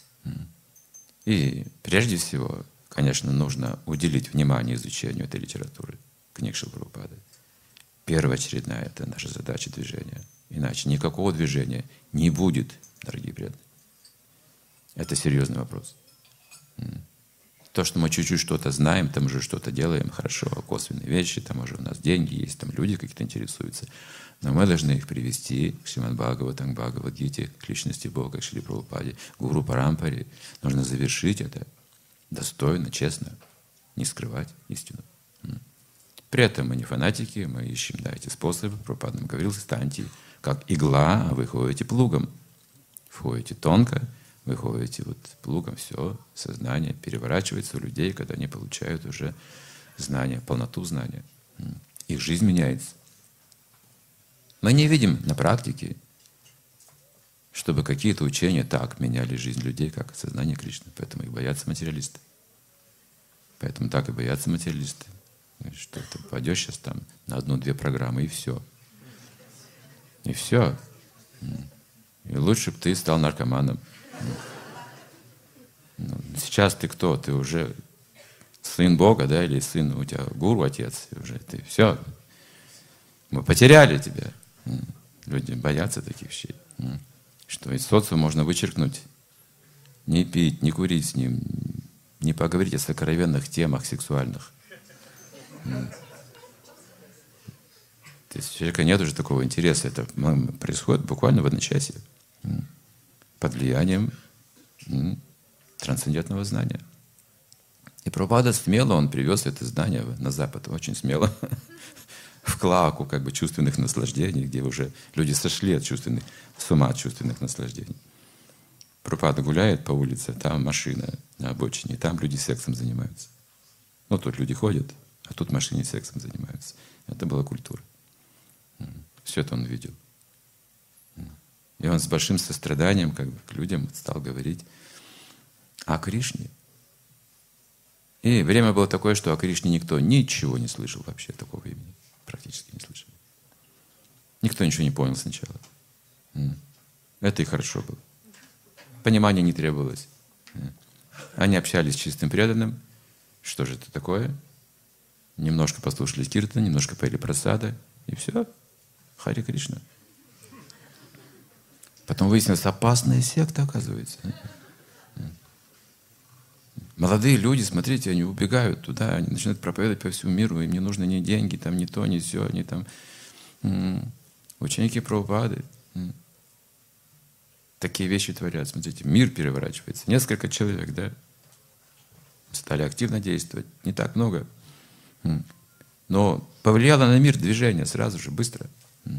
И прежде всего, конечно, нужно уделить внимание изучению этой литературы, книг Шрилы Прабхупады. Первоочередная — это наша задача движения. Иначе никакого движения не будет, дорогие преданные. Это серьезный вопрос. То, что мы чуть-чуть что-то знаем, там уже что-то делаем, хорошо, косвенные вещи, там уже у нас деньги есть, там люди какие-то интересуются. Но мы должны их привести к Шримад Бхагаватам, к Бхагавад-гите, к личности Бога, к Шриле Прабхупаде, к Гуру Парампаре. Нужно завершить это достойно, честно, не скрывать истину. При этом мы не фанатики, мы ищем эти способы. Прабхупада нам говорил: станьте как игла, а вы ходите плугом. Входите тонко, вы ходите вот плугом, все, сознание переворачивается у людей, когда они получают уже знания, полноту знания. Их жизнь меняется. Мы не видим на практике, чтобы какие-то учения так меняли жизнь людей, как сознание Кришны. Поэтому их боятся материалисты. Поэтому так и боятся материалисты. Что ты пойдешь сейчас там на 1-2 программы, и все. И все. И лучше бы ты стал наркоманом. Сейчас ты кто? Ты уже сын Бога, да, или сын, у тебя гуру, отец. Уже ты все. Мы потеряли тебя. Люди боятся таких вещей. Что из социума можно вычеркнуть. Не пить, не курить с ним, не поговорить о сокровенных темах сексуальных. То есть у человека нет уже такого интереса. Это происходит буквально в одночасье. Под влиянием трансцендентного знания. И Прабхупада смело, он привез это знание на Запад, очень смело, в клаку как бы чувственных наслаждений, где уже люди сошли от чувственных, с ума от чувственных наслаждений. Прабхупада гуляет по улице, там машина на обочине, и там люди сексом занимаются. Ну, тут люди ходят, а тут машине сексом занимаются. Это была культура. Все это он видел. И он с большим состраданием как бы, к людям стал говорить о Кришне. И время было такое, что о Кришне никто ничего не слышал вообще, такого имени. Практически не слышал. Никто ничего не понял сначала. Это и хорошо было. Понимания не требовалось. Они общались с чистым преданным. Что же это такое? Немножко послушали киртана, немножко поели прасада, и все. Харе Кришна. Потом выяснилось, опасная секта, оказывается. Молодые люди, смотрите, они убегают туда, они начинают проповедовать по всему миру, им не нужны ни деньги, там, ни то, ни сё, они там ученики Прабхупады. Такие вещи творят. Смотрите, мир переворачивается. Несколько человек, да, стали активно действовать. Не так много. Но повлияло на мир движение сразу же, быстро.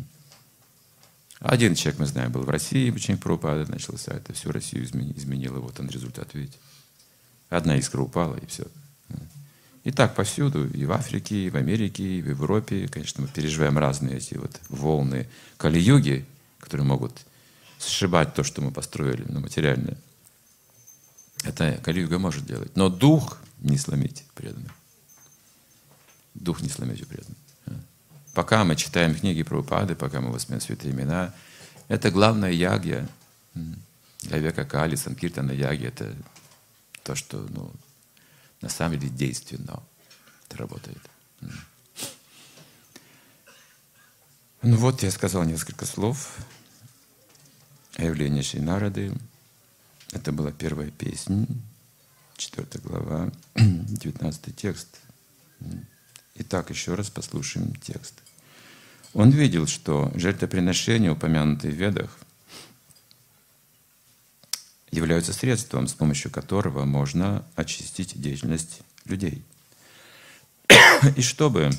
Один человек, мы знаем, был в России, ученик Прабхупады, начался. Это всю Россию изменило. Вот он результат, видите. Одна искра упала, и все. И так повсюду, и в Африке, и в Америке, и в Европе. Конечно, мы переживаем разные эти вот волны Кали-юги, которые могут сшибать то, что мы построили, но материальное. Это Кали-юга может делать. Но дух не сломить преданных. Дух не сломить у преданных. Пока мы читаем книги Прабхупады, пока мы воспоминаем святые имена, это главная ягья для века Кали, Санкиртана ягья. Это то, что на самом деле действенно это работает. Ну вот, я сказал несколько слов о явлении Шри Нарады. Это была первая песня, 4 глава, 19 текст. Итак, еще раз послушаем текст. Он видел, что жертвоприношения, упомянутые в Ведах, являются средством, с помощью которого можно очистить деятельность людей. И чтобы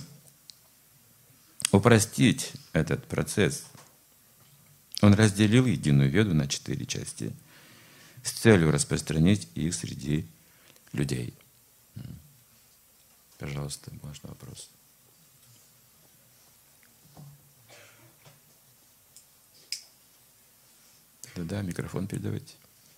упростить этот процесс, он разделил единую Веду на 4 части с целью распространить их среди людей. Пожалуйста, можно вопрос? Да, микрофон передавайте.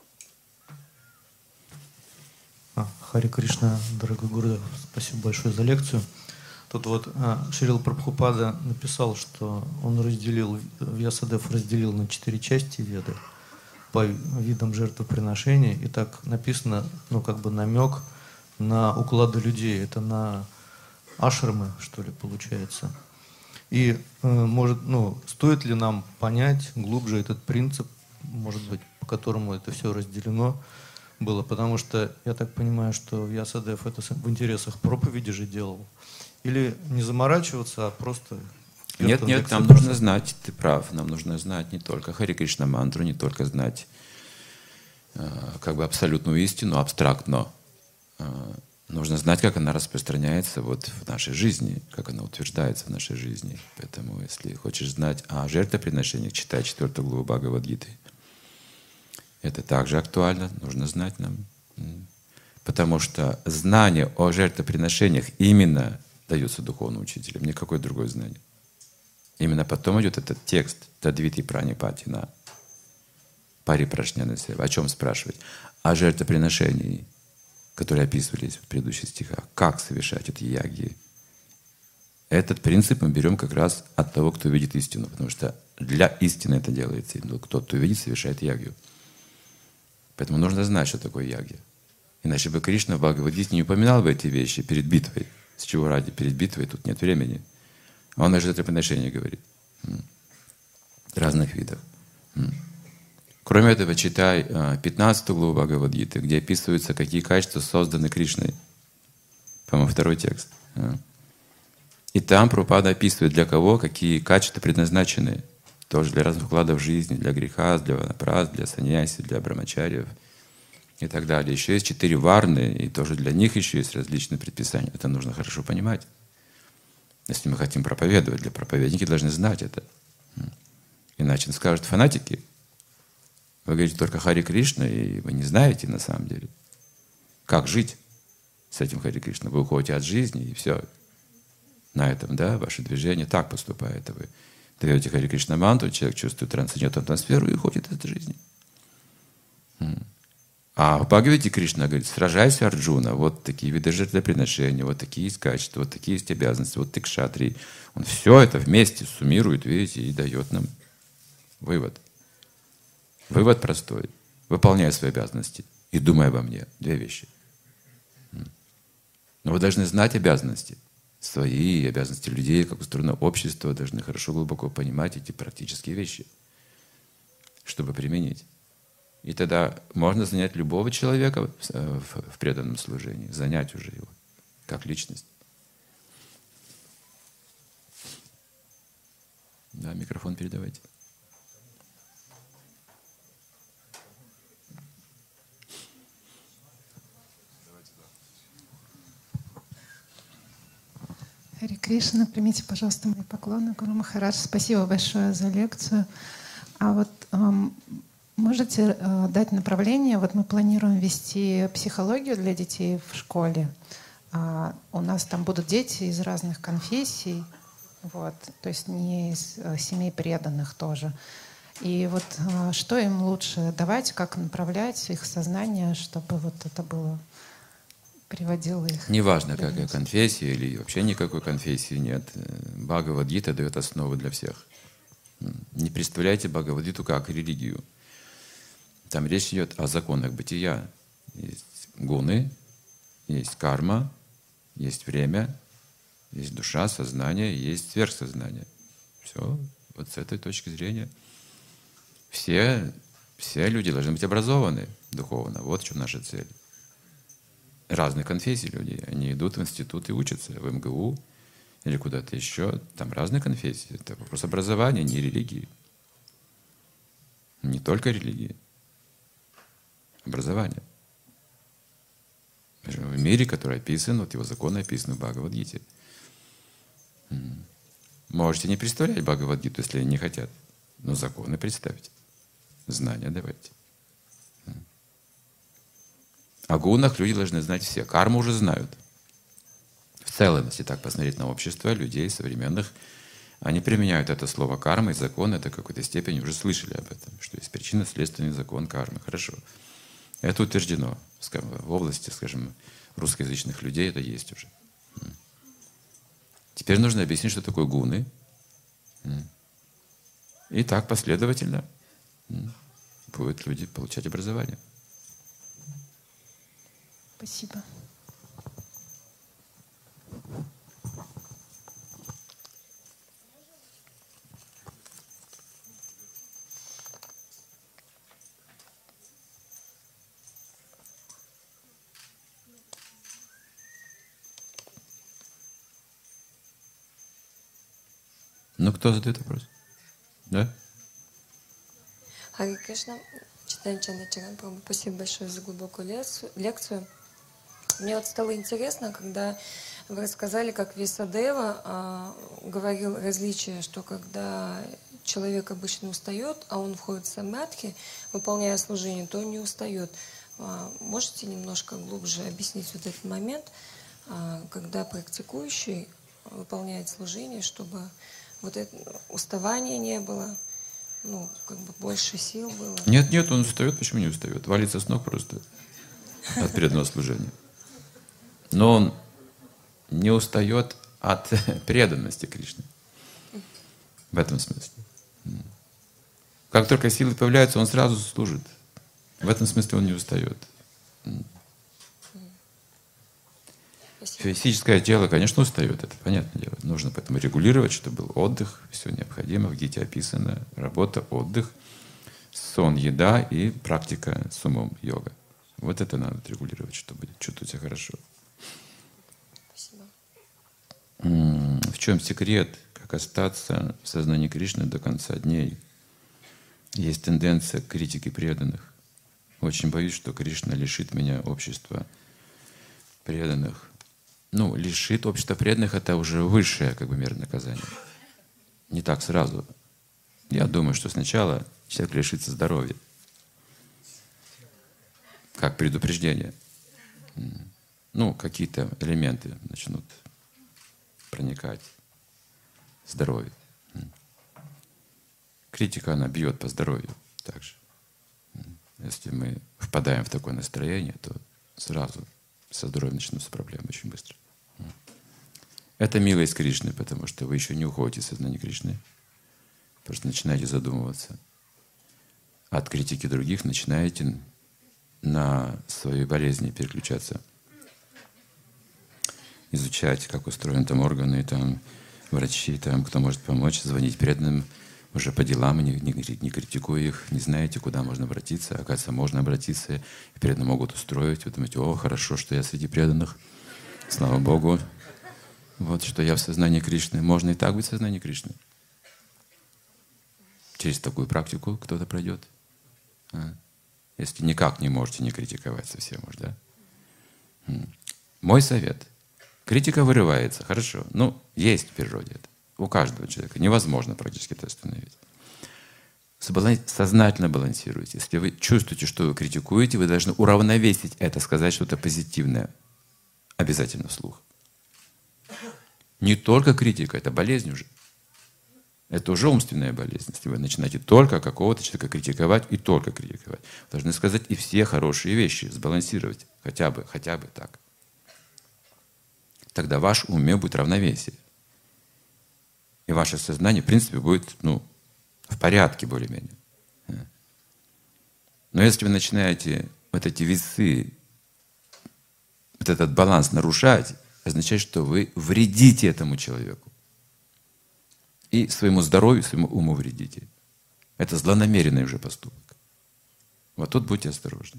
Харе Кришна, дорогой Гурудев, спасибо большое за лекцию. Тут вот Шрила Прабхупада написал, что он разделил, Вьясадев разделил на 4 части Веды по видам жертвоприношений. И так написано, как бы намек на уклады людей. Это на ашрамы, что ли, получается. И может, стоит ли нам понять глубже этот принцип, может быть, по которому это все разделено было, потому что я так понимаю, что Вьясадев это в интересах проповеди же делал. Или не заморачиваться, а просто... Нет, нам нужно знать, ты прав, нам нужно знать не только Харе Кришна мантру, не только знать как бы абсолютную истину, абстрактно. Нужно знать, как она распространяется вот в нашей жизни, как она утверждается в нашей жизни. Поэтому, если хочешь знать о жертвоприношениях, читай 4 главу Бхагавад-гиты. Это также актуально, нужно знать нам. Потому что знание о жертвоприношениях именно дается духовным учителям, никакое другое знание. Именно потом идет этот текст Тадвити Пранипатина, Парипрашняна Сева. О чем спрашивать? О жертвоприношении, которые описывались в предыдущих стихах. Как совершать эти ягьи? Этот принцип мы берем как раз от того, кто видит истину, потому что для истины это делается. Тот, кто видит, совершает ягью. Поэтому нужно знать, что такое ягья. Иначе бы Кришна в Бхагавад-гите не упоминал бы эти вещи перед битвой. С чего ради? Перед битвой тут нет времени. А он о жертвоприношении говорит. Разных видов. Кроме этого, читай 15 главу Бхагавад-гиты, где описываются, какие качества созданы Кришной. По-моему, 2 текст. И там Прабхупада описывает, для кого какие качества предназначены. Тоже для разных укладов жизни, для греха, для ванапрас, для саньяси, для брамачариев. и так далее. Еще есть 4 варны, и тоже для них еще есть различные предписания. Это нужно хорошо понимать. Если мы хотим проповедовать, для проповедники должны знать это. Иначе скажут фанатики, вы говорите только Хари Кришна, и вы не знаете на самом деле, как жить с этим Хари Кришна. Вы уходите от жизни, и все. На этом, да, ваше движение так поступает. Вы даете Хари Кришна мантру, человек чувствует трансцендентную атмосферу и уходит от жизни. А в Бхагавате Кришна говорит: сражайся, Арджуна, вот такие виды жертвоприношения, вот такие есть качества, вот такие есть обязанности, вот ты кшатрий. Он все это вместе суммирует, видите, и дает нам вывод. Вывод простой. Выполняй свои обязанности и думай обо мне. 2 вещи. Но вы должны знать обязанности. Свои обязанности людей, как устроено общество, должны хорошо, глубоко понимать эти практические вещи, чтобы применить. И тогда можно занять любого человека в преданном служении, занять уже его как личность. Да, микрофон передавайте. Хари Кришна, примите, пожалуйста, мои поклоны. Гуру Махарадж, спасибо большое за лекцию. А вот можете дать направление? Вот мы планируем вести психологию для детей в школе. У нас там будут дети из разных конфессий, вот, то есть не из семей преданных тоже. И вот что им лучше давать, как направлять их сознание, чтобы вот это было, приводило их... Неважно, какая конфессия или вообще никакой конфессии нет. Бхагавад-гита дает основу для всех. Не представляйте Бхагавад-гиту как религию. Там речь идет о законах бытия. Есть гуны, есть карма, есть время, есть душа, сознание, есть сверхсознание. Все. Вот с этой точки зрения все люди должны быть образованы духовно. Вот в чем наша цель. Разных конфессий люди. Они идут в институт и учатся в МГУ или куда-то еще. Там разные конфессии. Это вопрос образования, не религии. Не только религии. Образование. Мы живем в мире, который описан, вот его законы описаны в Бхагавад-гите. Можете не представлять Бхагавад-гиту, если не хотят. Но законы представьте. Знания давайте. О гунах люди должны знать все. Карму уже знают. В целом, если так посмотреть на общество людей современных, они применяют это слово карма и закон, это в какой-то степени уже слышали об этом, что есть причинно-следственный закон кармы. Хорошо. Это утверждено в области, скажем, русскоязычных людей, это есть уже. Теперь нужно объяснить, что такое гуны. И так последовательно будут люди получать образование. Спасибо. Ну, кто задает вопрос? Да? Хари Кришна, Чайтанья Чаран Прабху, спасибо большое за глубокую лекцию. Мне вот стало интересно, когда вы рассказали, как Вьясадева говорил различие, что когда человек обычно устает, а он входит в самадхи, выполняя служение, то он не устает. Можете немножко глубже объяснить вот этот момент, когда практикующий выполняет служение, чтобы вот это уставания не было, ну, как бы больше сил было? Нет, он устает. Почему не устает? Валится с ног просто от преданного служения. Но он не устает от преданности Кришне. В этом смысле. Как только силы появляются, он сразу служит. В этом смысле он не устает. Физическое тело, конечно, устает, это понятное дело. Нужно поэтому регулировать, чтобы был отдых, все необходимо, в Гите описано. Работа, отдых, сон, еда и практика с умом, йога. Вот это надо регулировать, чтобы чувствовать себя хорошо. Спасибо. В чем секрет, как остаться в сознании Кришны до конца дней? Есть тенденция к критике преданных. очень боюсь, что Кришна лишит меня общества преданных. Ну, лишит общества преданных — это уже высшее как бы мера наказания. Не так сразу. Я думаю, что сначала человек лишится здоровья. Как предупреждение. Ну, какие-то элементы начнут проникать в здоровье. Критика, она бьет по здоровью также. Если мы впадаем в такое настроение, то сразу со здоровьем начнутся проблемы очень быстро. Это милость Кришны, потому что вы еще не уходите из сознания Кришны. Просто начинаете задумываться. От критики других начинаете на свои болезни переключаться. Изучать, как устроены там органы, там врачи, там кто может помочь, звонить преданным уже по делам, не критикуя их, не знаете, куда можно обратиться. Оказывается, можно обратиться, и преданные могут устроить. Вы думаете: о, хорошо, что я среди преданных. Слава Богу. Вот что я в сознании Кришны. Можно и так быть в сознании Кришны. Через такую практику кто-то пройдет. Если никак не можете не критиковать совсем уж, да? Мой совет. Критика вырывается, хорошо. Ну, есть в природе это. У каждого человека. Невозможно практически это остановить. Сознательно балансируйте. Если вы чувствуете, что вы критикуете, вы должны уравновесить это, сказать что-то позитивное. Обязательно вслух. Не только критика, это болезнь уже. Это уже умственная болезнь. Если вы начинаете только какого-то человека критиковать и только критиковать. Вы должны сказать и все хорошие вещи, сбалансировать. Хотя бы так. Тогда в вашем уме будет равновесие. И ваше сознание, в принципе, будет в порядке более-менее. Но если вы начинаете вот эти весы, вот этот баланс нарушать, означает, что вы вредите этому человеку. И своему здоровью, своему уму вредите. Это злонамеренный уже поступок. Вот тут будьте осторожны.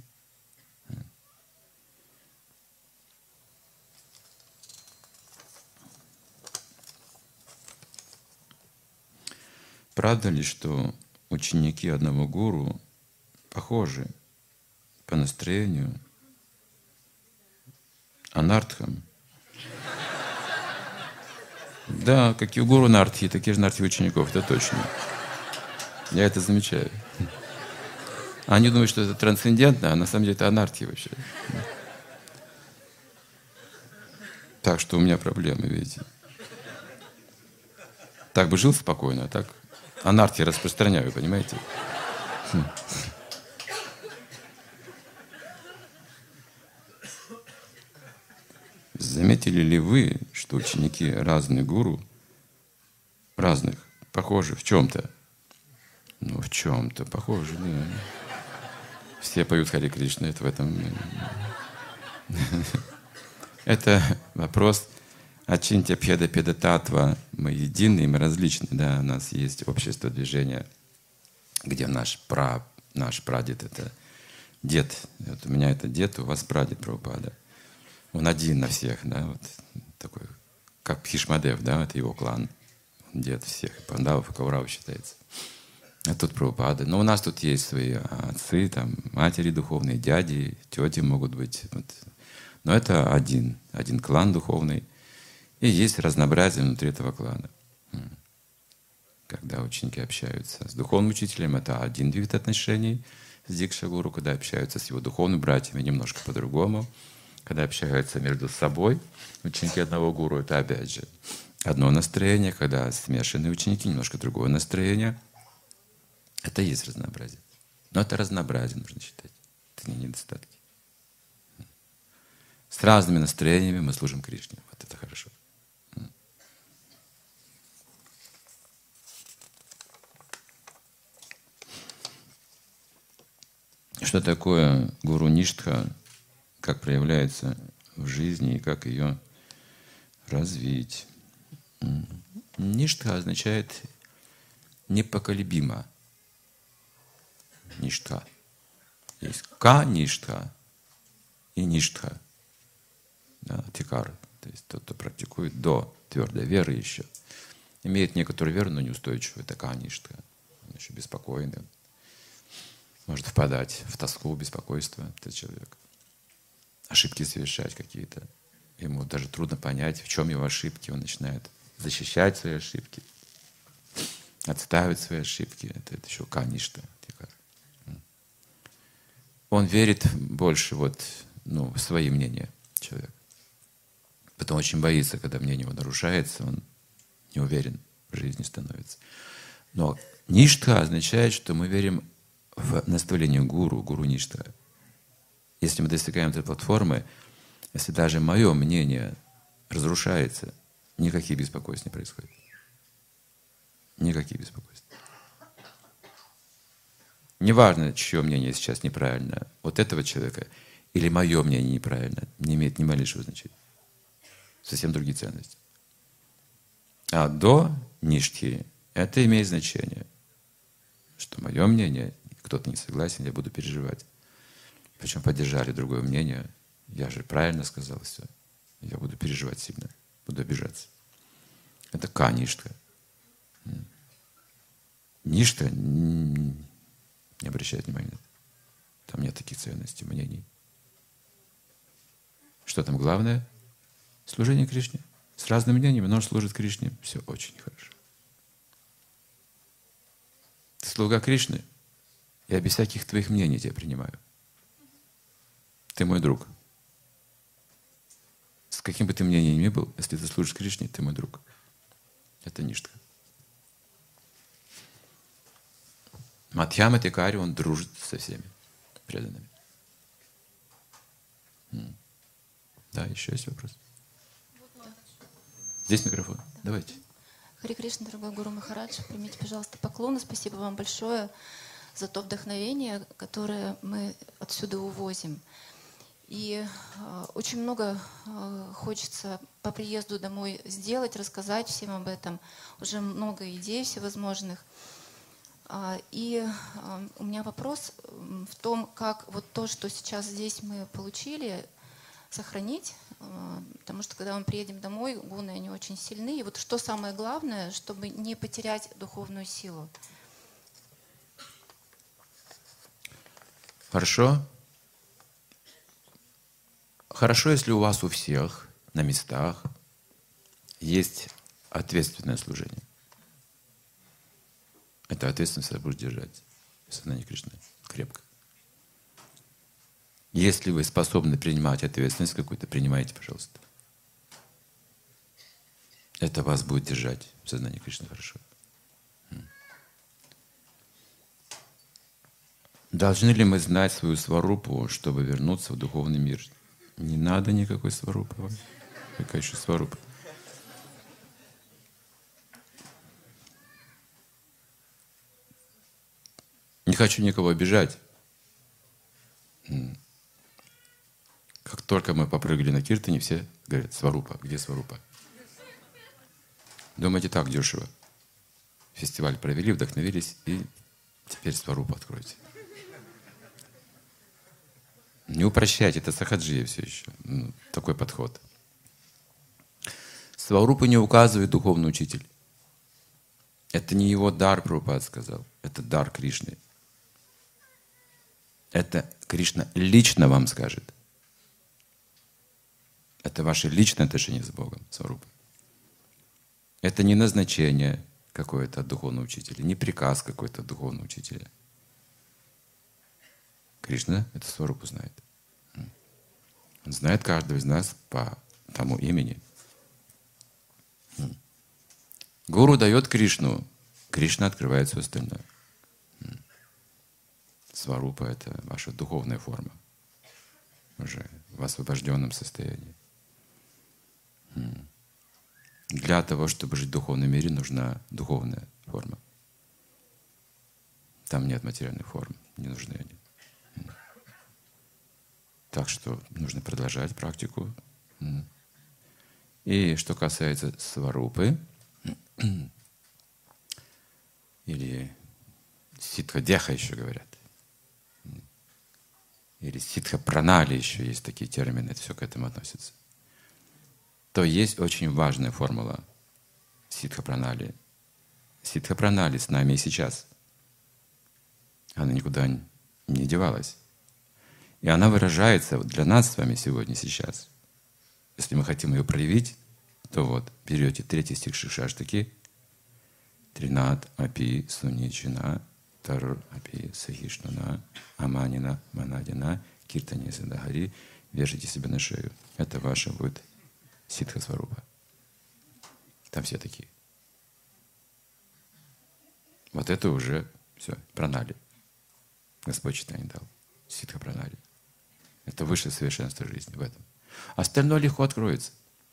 Правда ли, что ученики одного гуру похожи по настроению анартхам? Да, какие у гуру нартхи, такие же нартхи учеников, это точно. Я это замечаю. Они думают, что это трансцендентно, а на самом деле это анархия вообще. Так что у меня проблемы, видите. Так бы жил спокойно, а так анархию распространяю, понимаете? Заметили ли вы, что ученики разных гуру, разных, похожи в чем-то? Ну, в чем-то похожи, да. Все поют Харе Кришна, это в этом... Это вопрос Ачинтя Пхеда Педа Татва. Мы едины, мы различны, да. У нас есть общество движения, где наш прадед — это дед. Вот у меня это дед, у вас прадед Прабхупада. Он один на всех, да, вот такой, как Бхишмадев, да, это его клан. Он дед всех, и Пандавов, и Кауравов считается. А тут Прабхупада. Но у нас тут есть свои отцы, там, матери духовные, дяди, тети могут быть. Вот. Но это один клан духовный. И есть разнообразие внутри этого клана. Когда ученики общаются с духовным учителем, это один вид отношений с Дикша-гуру. Когда общаются с его духовными братьями, немножко по-другому. Когда общаются между собой ученики одного гуру, это опять же одно настроение. Когда смешанные ученики, немножко другое настроение. Это и есть разнообразие. Но это разнообразие нужно считать. Это не недостатки. С разными настроениями мы служим Кришне. Вот это хорошо. Что такое гуру Ништха? Как проявляется в жизни и как ее развить? Ништха означает непоколебимо. Ништха. Есть ка-ништха и ништха. Да, тикар. То есть тот, кто практикует до твердой веры еще. Имеет некоторую веру, но неустойчивую. Это ка-ништха. Он еще беспокойный. может впадать в тоску, беспокойство этот человек. Ошибки совершать какие-то. Ему даже трудно понять, в чем его ошибки. Он начинает защищать свои ошибки, отстаивать свои ошибки. Это еще каништа. Он верит больше в свои мнения человек. Потом очень боится, когда мнение его нарушается, он не уверен в жизни становится. Но ништха означает, что мы верим в наставление гуру ништха. Если мы достигаем этой платформы, если даже мое мнение разрушается, никаких беспокойств не происходит. Никаких беспокойств. Неважно, чье мнение сейчас неправильно, вот этого человека, или мое мнение неправильно, не имеет ни малейшего значения. Совсем другие ценности. А до ништхи это имеет значение, что мое мнение, кто-то не согласен, я буду переживать. Причем поддержали другое мнение, я же правильно сказал все, я буду переживать сильно, буду обижаться. Это каништха. Ништха не обращает внимания. Там нет таких ценностей, мнений. Что там главное? Служение Кришне. С разными мнениями, но он служит Кришне. Все очень хорошо. Ты слуга Кришны, я без всяких твоих мнений тебя принимаю. Ты мой друг. С каким бы ты мнением ни был, если ты служишь Кришне, ты мой друг. Это ништха. Мадхьяма Тикари, он дружит со всеми преданными. Да, еще есть вопрос? Здесь микрофон. Да. Давайте. Харе Кришна, дорогой Гуру Махарадж, примите, пожалуйста, поклоны. Спасибо вам большое за то вдохновение, которое мы отсюда увозим. И очень много хочется по приезду домой сделать, рассказать всем об этом. Уже много идей всевозможных. И у меня вопрос в том, как вот то, что сейчас здесь мы получили, сохранить, потому что когда мы приедем домой, гуны, они очень сильны. И вот что самое главное, чтобы не потерять духовную силу? Хорошо. Хорошо, если у вас у всех на местах есть ответственное служение. Это ответственность вы будете держать в сознании Кришны крепко. Если вы способны принимать ответственность какую-то, принимайте, пожалуйста. Это вас будет держать в сознании Кришны хорошо. Должны ли мы знать свою сварупу, чтобы вернуться в духовный мир? Не надо никакой сварупы. Какая еще сварупа? Не хочу никого обижать. Как только мы попрыгали на киртане, все говорят: сварупа, где сварупа? Думаете, так дешево. Фестиваль провели, вдохновились, и теперь сварупу откройте. Не упрощайте, это сахаджия все еще. Такой подход. Сварупу не указывает духовный учитель. Это не его дар, Прабхупад сказал. Это дар Кришны. Это Кришна лично вам скажет. Это ваше личное отношение с Богом, сварупой. Это не назначение какое-то от духовного учителя, не приказ какой-то от духовного учителя. Кришна эту сварупу знает. Он знает каждого из нас по тому имени. Гуру дает Кришну, Кришна открывает все остальное. Сварупа — это ваша духовная форма, уже в освобожденном состоянии. Для того, чтобы жить в духовном мире, нужна духовная форма. Там нет материальных форм, не нужны они. Так что нужно продолжать практику. И что касается сварупы, или ситха-деха еще говорят, или ситха-пранали еще есть такие термины, это все к этому относится, то есть очень важная формула ситха-пранали. Ситха-пранали с нами и сейчас. Она никуда не девалась. И она выражается вот для нас с вами сегодня, сейчас. Если мы хотим ее проявить, то вот берете 3 стих Шикшаштаки, Тринат Апи Суничина, Тарур Апи Сахишнана, Аманина Манадина, Киртани Садагари, вешайте себе на шею. Это ваша будет Ситха Сварупа. Там все такие. Вот это уже все, пранали. Господь читание дал. Ситха пранали. Это высшее совершенство жизни в этом. Остальное легко откроется.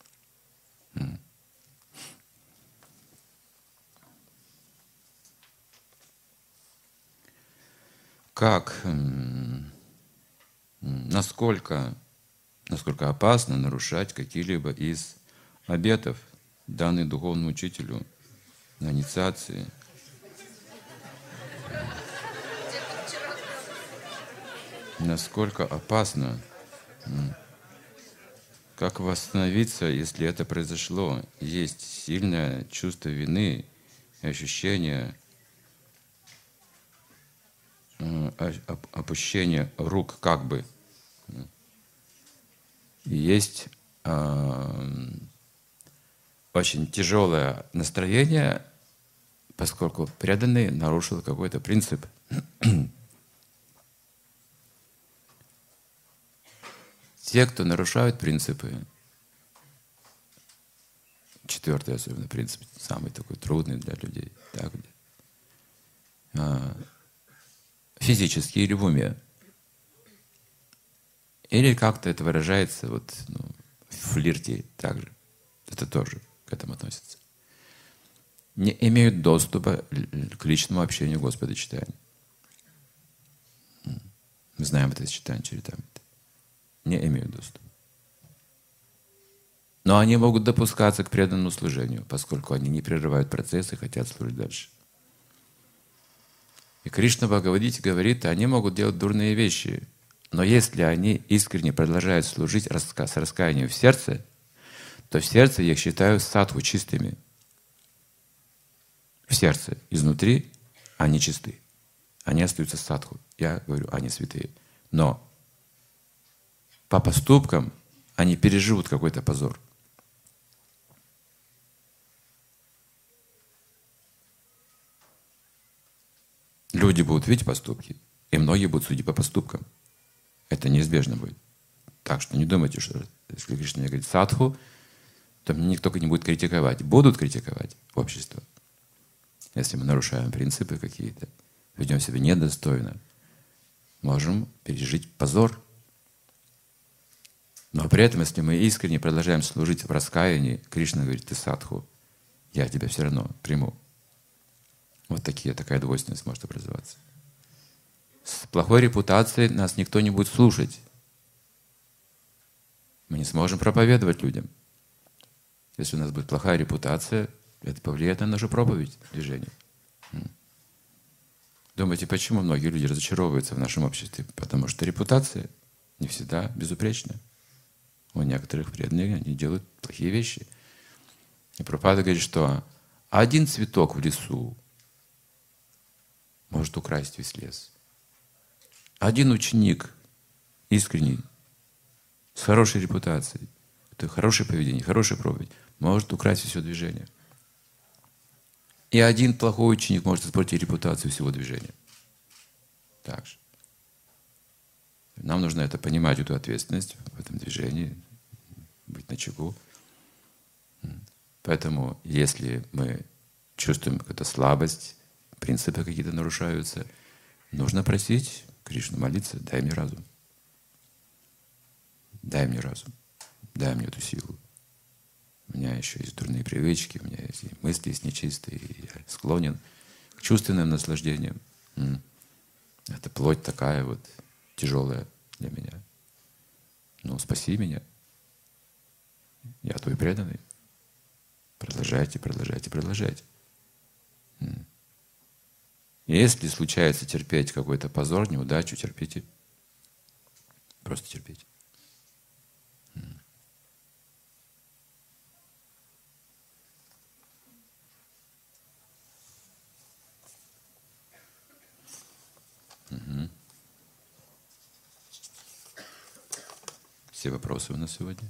Как, насколько опасно нарушать какие-либо из обетов, данных духовному учителю на инициации. Насколько опасно, как восстановиться, если это произошло. Есть сильное чувство вины и ощущение опущения рук как бы. И есть очень тяжелое настроение, поскольку преданный нарушил какой-то принцип. Те, кто нарушают принципы, 4-й особенно принцип, самый такой трудный для людей, так, физически или в уме, или как-то это выражается вот, в флирте также, это тоже к этому относится, не имеют доступа к личному общению Господа читания. Мы знаем это из читания Чаритамриты. Не имеют доступа. Но они могут допускаться к преданному служению, поскольку они не прерывают процесс и хотят служить дальше. И Кришна в Бхагавадгите говорит, они могут делать дурные вещи, но если они искренне продолжают служить с раскаянием в сердце, то в сердце я их считаю садху чистыми. В сердце, изнутри они чисты. Они остаются садху. Я говорю, они святые. Но по поступкам они переживут какой-то позор. Люди будут видеть поступки, и многие будут судить по поступкам. Это неизбежно будет. Так что не думайте, что если Кришна говорит садху, то мне никто не будет критиковать. Будут критиковать общество. Если мы нарушаем принципы какие-то, ведем себя недостойно, можем пережить позор. Но при этом, если мы искренне продолжаем служить в раскаянии, Кришна говорит, ты садху, я тебя все равно приму. Вот такая двойственность может образоваться. С плохой репутацией нас никто не будет слушать. Мы не сможем проповедовать людям. Если у нас будет плохая репутация, это повлияет на нашу проповедь, движение. Думаете, почему многие люди разочаровываются в нашем обществе? Потому что репутация не всегда безупречна. У некоторых преданных они делают плохие вещи. И Прабхупада говорит, что один цветок в лесу может украсть весь лес. Один ученик искренний, с хорошей репутацией, это хорошее поведение, хорошая проповедь, может украсть все движение. И один плохой ученик может испортить репутацию всего движения. Так же. Нам нужно это понимать, эту ответственность в этом движении, быть начеку. Поэтому, если мы чувствуем какую-то слабость, принципы какие-то нарушаются, нужно просить Кришну, молиться, дай мне разум. Дай мне разум. Дай мне эту силу. У меня еще есть дурные привычки, у меня есть мысли есть нечистые, и я склонен к чувственным наслаждениям. Это плоть такая вот тяжелая для меня. Ну, спаси меня. Я твой преданный. Продолжайте, продолжайте, продолжайте. Если случается терпеть какой-то позор, неудачу, терпите. Просто терпите. Все вопросы у нас сегодня.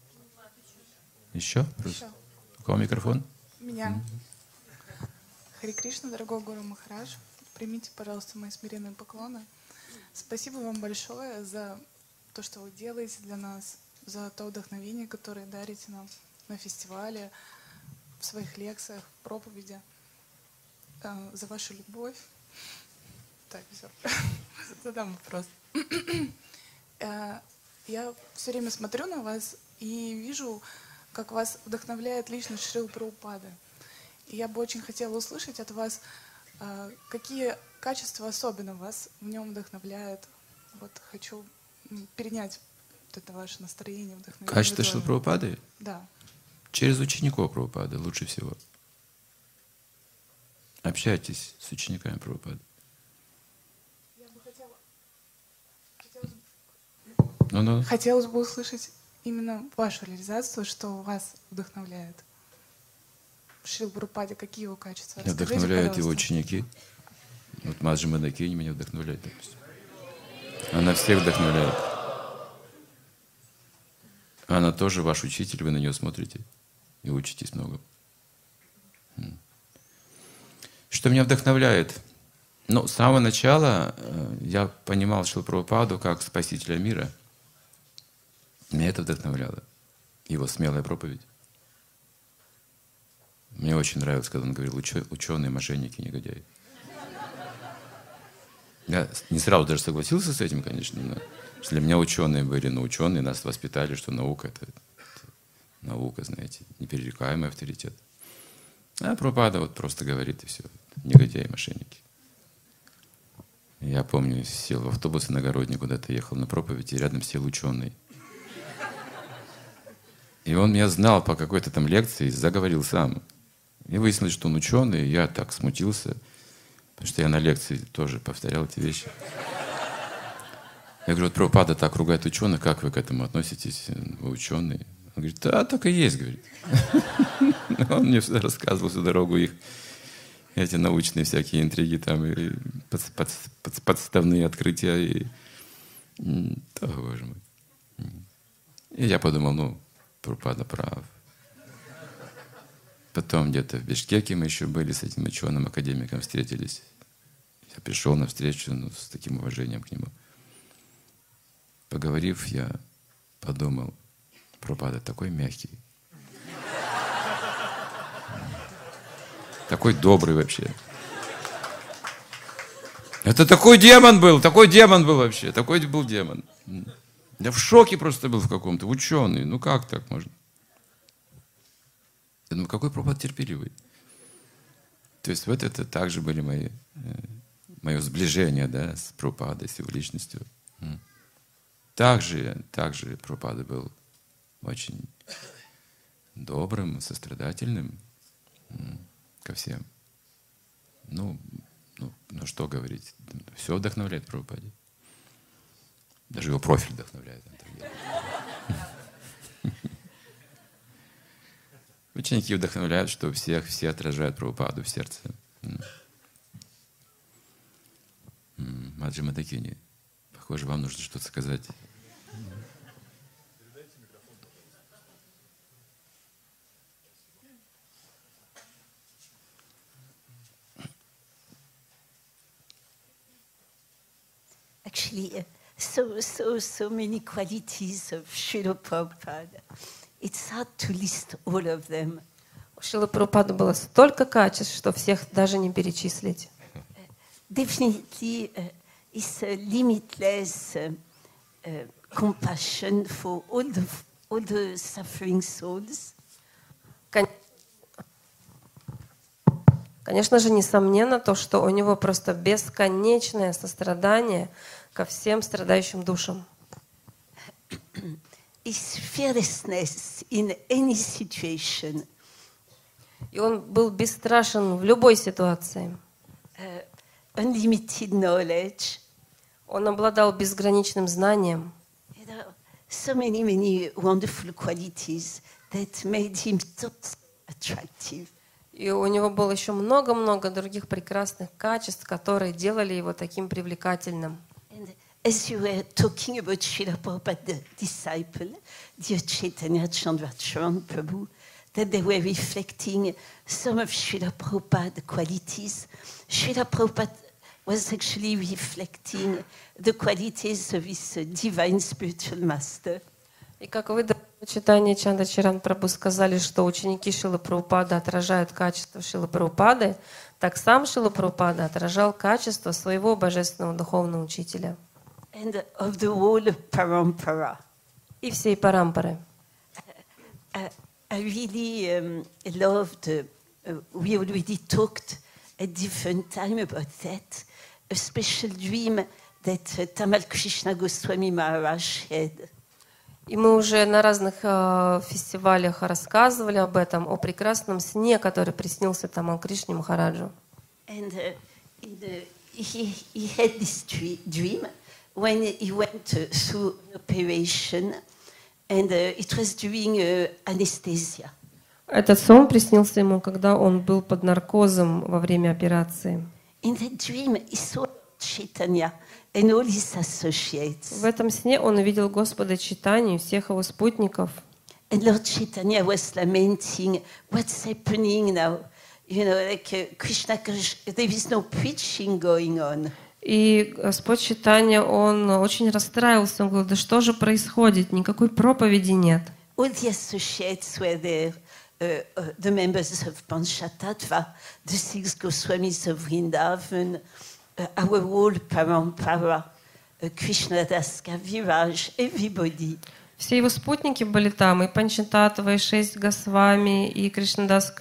Еще? Еще. У кого микрофон? Меня. Хари Кришна, дорогой Гуру Махарадж, примите, пожалуйста, мои смиренные поклоны. Спасибо вам большое за то, что вы делаете для нас, за то вдохновение, которое дарите нам на фестивале, в своих лекциях, в проповеди, за вашу любовь. Так, все. Задам вопрос. Я все время смотрю на вас и вижу, как вас вдохновляет личность Шрилы Прабхупады. И я бы очень хотела услышать от вас, какие качества особенно вас в нем вдохновляют. Вот хочу перенять вот это ваше настроение, вдохновение. Качество Шрилы Прабхупады? Да. Через учеников Прабхупады лучше всего. Общайтесь с учениками Прабхупады. Я бы хотелось бы услышать именно вашу реализацию, что вас вдохновляет. Шрила Прабхупаде, какие его качества? Меня Расскажите, вдохновляют его пожалуйста. ученики. Вот Маджи Мадакини меня вдохновляет, допустим. Она всех вдохновляет. Она тоже ваш учитель, вы на нее смотрите и учитесь много. Что меня вдохновляет? Ну, с самого начала я понимал Шрилу Прабхупаду как спасителя мира. Меня это вдохновляло. Его смелая проповедь. Мне очень нравилось, когда он говорил: ученые, мошенники, негодяи. Я не сразу даже согласился с этим, конечно, но для меня ученые были, но ученые нас воспитали, что наука — это наука, знаете, неперерекаемый авторитет. А Прабхупада вот просто говорит, и все. Негодяи, мошенники. Я помню, сел в автобус иногородний, куда-то ехал на проповедь, и рядом сел ученый. И он меня знал по какой-то там лекции, заговорил сам. И выяснилось, что он ученый, и я так смутился, потому что я на лекции тоже повторял эти вещи. Я говорю: вот Прабхупада так ругает ученых, как вы к этому относитесь? Вы ученый? Он говорит: да, так и есть, говорит. Он мне всегда рассказывал всю дорогу их, эти научные всякие интриги, там, и подставные открытия. И... О, боже мой. И я подумал: ну, Прабхупада прав. Потом где-то в Бишкеке мы еще были с этим ученым академиком, встретились. Я пришел на встречу, ну, с таким уважением к нему. Поговорив, я подумал: Прабхупада такой мягкий. Такой добрый вообще. Это такой демон был вообще. Такой был демон. Я в шоке просто был в каком-то. Ученый. Ну как так можно? Я думаю, какой Прабхупада терпеливый. То есть вот это также были мое сближение, да, с Прабхупадой, с его личностью. Также Прабхупада был очень добрым, сострадательным ко всем. Ну что говорить. Все вдохновляет Прабхупаде. Даже его профиль вдохновляет. Ученики вдохновляют, что все отражают Прабхупаду в сердце. Маджи Мадакини, похоже, вам нужно что-то сказать. Actually, so many qualities of Srila Prabhupada. It's hard to list all of them. У Шрилы Прабхупады было столько качеств, что всех даже не перечислить. Definitely, it's a limitless compassion for all the suffering souls. Конечно же, несомненно то, что у него просто бесконечное сострадание ко всем страдающим душам. His fearlessness in any situation. И он был бесстрашен в любой ситуации. Unlimited knowledge. Он обладал безграничным знанием. So many wonderful qualities that made him so attractive. И у него было еще много-много других прекрасных качеств, которые делали его таким привлекательным. as you were talking about Srila Prabhupada's disciple, dear Chaitanya Chandravardhan Prabhu, that they were reflecting some of Srila Prabhupada's qualities. Srila Prabhupada was actually reflecting the qualities of his divine spiritual master. И как вы, Чайтанья Чандра Прабху, сказали, что ученики Шрилы Прабхупады отражают качество Шрилы Прабхупады, так сам Шрила Прабхупада отражал качество своего божественного духовного учителя. And of the whole parampara. И всей парампары. I really loved, we already talked at different time about that, a special dream that Tamal Krishna Goswami Maharaj had. И мы уже на разных фестивалях рассказывали об этом, о прекрасном сне, который приснился Тамал Кришне Махараджу. And he had this dream when he went through an operation, and it was during anesthesia. Этот сон приснился ему, когда он был под наркозом во время операции. In that dream, he saw Chaitanya and all his associates. В этом сне он увидел Господа Чайтанью и всех его спутников. And Lord Chaitanya was lamenting, what's happening now? You know, like Krishna, there is no preaching going on. И Господь Чайтанья, он очень расстраивался. Он говорил, да что же происходит? Никакой проповеди нет. All the associates were there, the members of Panchatattva, the 6 Goswamis of Vrindavan, our whole parampara, Krishna Das Kaviraj, everybody. Все его спутники были там, и Панчататтва, и 6 Госвами, и Кришнадас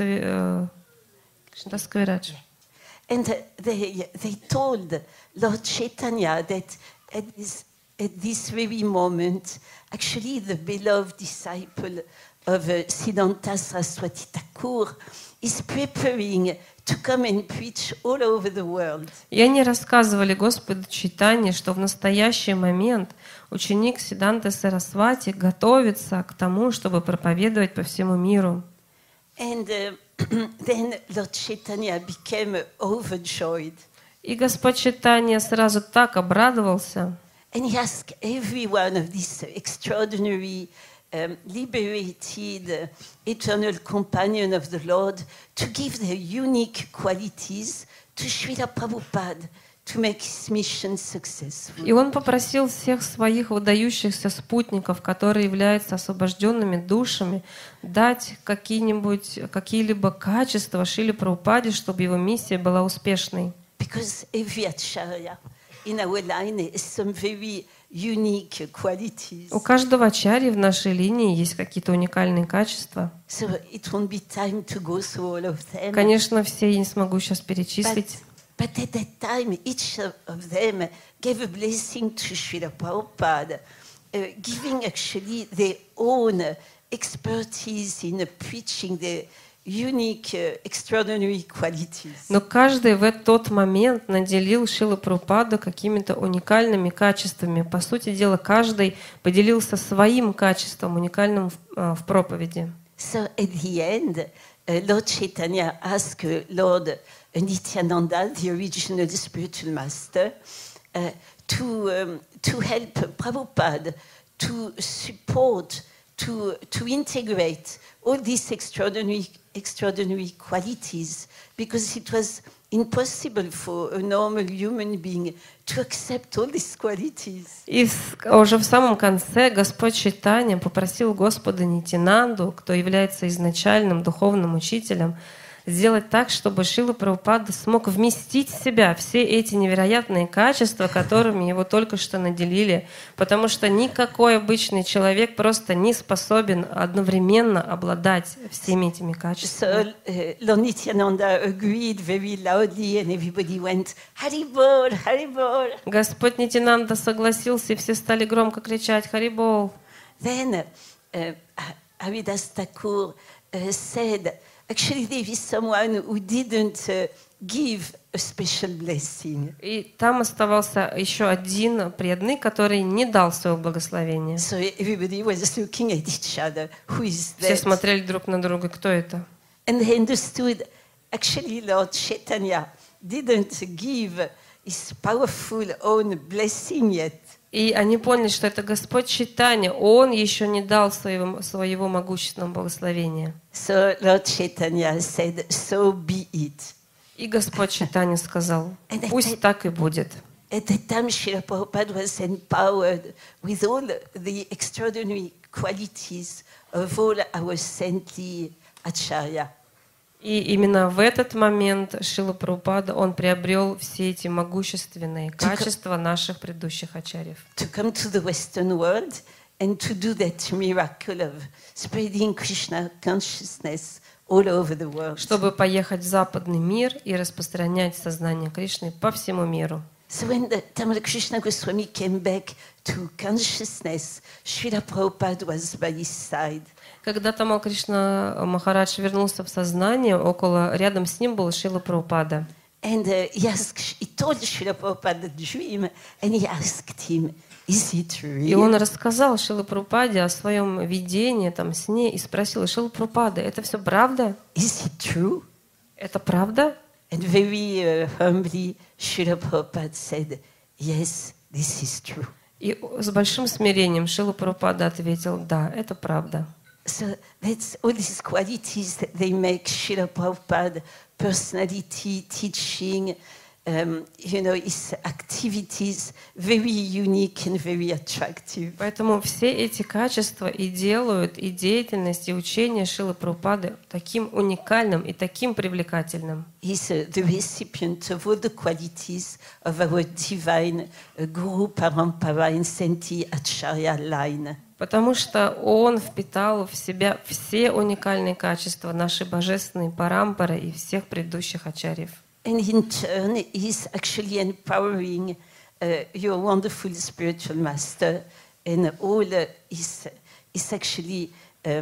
Кавирадж. And they told Lord Chaitanya that at this very moment, actually the beloved disciple of Siddhanta Saraswati Thakur is preparing to come and preach all over the world. И они рассказывали Господу Чайтанье, что в настоящий момент ученик Сиддханты Сарасвати готовится к тому, чтобы проповедовать по всему миру. And then Lord Chaitanya became overjoyed. И Господь Чайтанья сразу так обрадовался. And he asked every one of these extraordinary, liberated, eternal companion of the Lord to give their unique qualities to Srila Prabhupada to make his mission successful. И он попросил всех своих выдающихся спутников, которые являются освобожденными душами, дать какие-либо качества Шриле Прабхупаде, чтобы его миссия была успешной. Because every acharya in our line has some very unique qualities. У каждого ачарьи в нашей линии есть какие-то уникальные качества. So it won't be time to go through all of them. Конечно, все я не смогу сейчас перечислить. But at that time, each of them gave a blessing to Srila Prabhupada, giving actually their own expertise in preaching their unique, extraordinary qualities. Но каждый в тот момент наделил Шрилу Прабхупаду какими-то уникальными качествами. По сути дела, каждый поделился своим качеством, уникальным в проповеди. So at the end, Lord Chaitanya asked Lord Nityananda, the original spiritual master, to help Prabhupada to support, to integrate all these extraordinary qualities, because it was impossible for a normal human being to accept all these qualities. И уже в самом конце Господь Чайтанья попросил Господа Нитянанду, кто является изначальным духовным учителем, сделать так, чтобы Шрила Прабхупада смог вместить в себя все эти невероятные качества, которыми его только что наделили, потому что никакой обычный человек просто не способен одновременно обладать всеми этими качествами. So Lord Nityananda agreed very loudly, and everybody went, Haribol, Haribol. Господь Нитянанда согласился, и все стали громко кричать «Харибол». Then Haridas Thakur said, actually, there is someone who didn't give a special blessing. И там оставался еще один преданный, который не дал своего благословения. So everybody was looking at each other. Who is that? Все смотрели друг на друга, кто это? And they understood, actually, Lord Chaitanya didn't give His powerful own blessing yet. И они поняли, что это Господь Чайтанья. Он еще не дал своего могущественного благословения. So Lord Chaitanya said, "So be it." И Господь Чайтанья сказал, пусть так и будет. At that time, Srila Prabhupada was empowered with all the extraordinary qualities of all our saintly acharya. И именно в этот момент Шрила Прабхупада, он приобрел все эти могущественные качества наших предыдущих ачарьев. To come to the Western world and to do that miracle of spreading Krishna consciousness all over the world. Чтобы поехать в западный мир и распространять сознание Кришны по всему миру. So when the Tamil Krishna Goswami came back to consciousness, Srila Prabhupada was by his side. Когда Тамал Кришна Махарадж вернулся в сознание, рядом с ним был Шрила Прабхупада. And he told Srila Prabhupada the dream, and he asked him, "Is it real?" И он рассказал Шриле Прабхупаде о своем видении, сне, и спросил: Шрила Прабхупада, это все правда? Is it true? Это правда? And very humbly, Srila Prabhupada said, "Yes, this is true." И с большим смирением Шрила Прабхупада ответил: да, это правда. So that's all these qualities that they make Srila Prabhupada personality, teaching, his activities very unique and very attractive. Поэтому все эти качества и делают и деятельность, и учение Шрилы Прабхупады таким уникальным и таким привлекательным. He's the recipient of all the qualities of our divine Guru Parampara and Sainti Acharya line. Потому что он впитал в себя все уникальные качества нашей божественной парампары и всех предыдущих ачарьев. And in turn, he's actually empowering your wonderful spiritual master, and all is actually,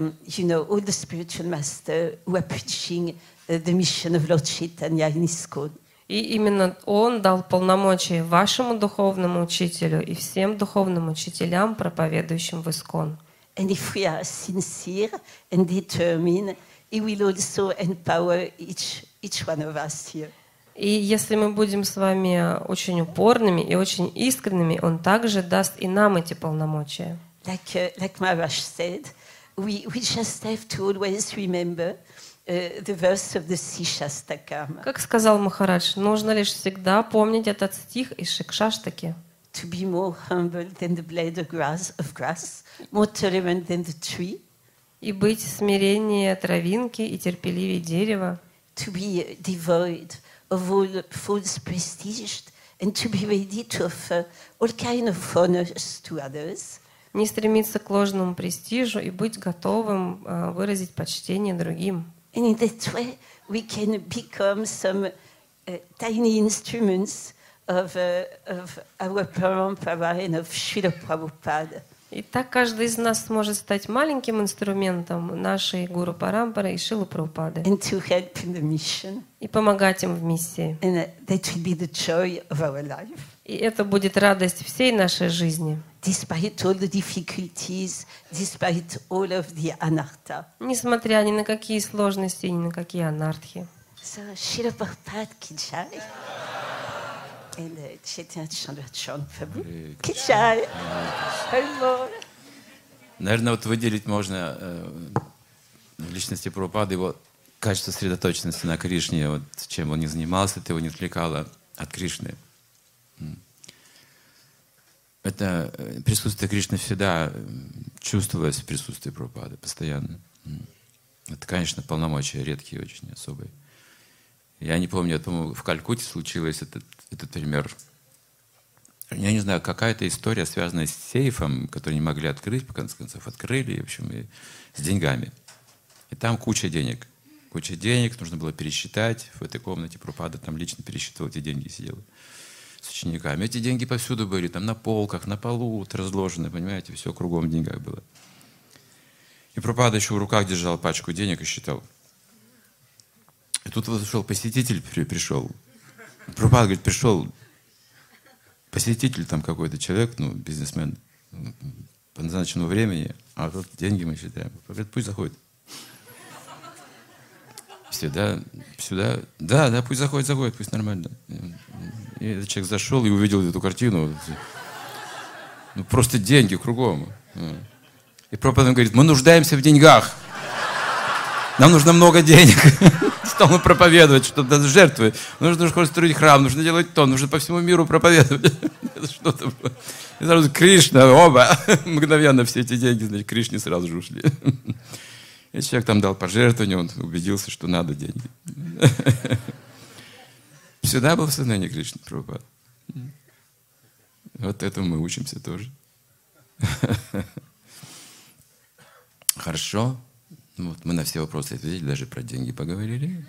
all the spiritual master who are preaching the mission of Lord Chaitanya in ISKCON. И именно он дал полномочия вашему духовному учителю и всем духовным учителям, проповедующим в ИСККОН. And if we are sincere and determined, he will also empower each one of us here. И если мы будем с вами очень упорными и очень искренними, он также даст и нам эти полномочия. Like Maharaj said, we just have to always remember the verse of the Sishastakam. Как сказал Махарадж, нужно лишь всегда помнить этот стих из Шикшаштаки. To be more humble than the blade of grass, more tolerant than the tree. И быть смиреннее травинки и терпеливее дерева. To be devoid of all false prestige and to be ready to offer all kind of honors to others. Не стремиться к ложному престижу и быть готовым выразить почтение другим. And in that way, we can become some tiny instruments of our Parampara and of Srila Prabhupada. И так каждый из нас сможет стать маленьким инструментом нашей Гуру Парампары и Шрилы Прабхупады. And to help in the mission. И помогать им в миссии. And that will be the joy of our life. И это будет радость всей нашей жизни. Despite all the difficulties, despite all of the anartha. Несмотря ни на какие сложности, ни на какие анартхи. So, Srila Prabhupada ki jai. And Chaitanya Chandra Prabhu ki jai. Наверное, вот выделить можно в личности Прабхупады его качество сосредоточенности на Кришне. Вот чем он не занимался, это его не отвлекало от Кришны. Это присутствие Кришны всегда чувствовалось в присутствии Прабхупады, постоянно. Это, конечно, полномочия редкие, очень особые. Я не помню, по-моему, в Калькутте случилось этот пример. Я не знаю, какая-то история, связанная с сейфом, который не могли открыть, в конце концов открыли, и, в общем, и с деньгами. И там куча денег. Куча денег, нужно было пересчитать. В этой комнате Прабхупада там лично пересчитывал эти деньги, сидел с учениками. Эти деньги повсюду были, там на полках, на полу вот разложены, понимаете, все кругом в деньгах было. И Прабхупада еще в руках держал пачку денег и считал. И тут вот шел посетитель, пришел. Прабхупада говорит, пришел посетитель, там какой-то человек, бизнесмен, по назначенному времени, а тут деньги мы считаем. Говорит, пусть заходит. Сюда, да, пусть заходит, пусть нормально. И этот человек зашел и увидел эту картину. Ну, просто деньги кругом. И Прабхупада говорит: мы нуждаемся в деньгах. Нам нужно много денег. Стал он проповедовать, что надо жертвы. Нужно строить храм, нужно делать то, нужно по всему миру проповедовать. Это что-то было. И сразу Кришна, оба. Мгновенно все эти деньги, значит, Кришне сразу же ушли. И человек там дал пожертвование, он убедился, что надо деньги. Всегда был в сознании Кришны, Прабхупада. Вот этому мы учимся тоже. Хорошо. Вот, мы на все вопросы ответили, даже про деньги поговорили.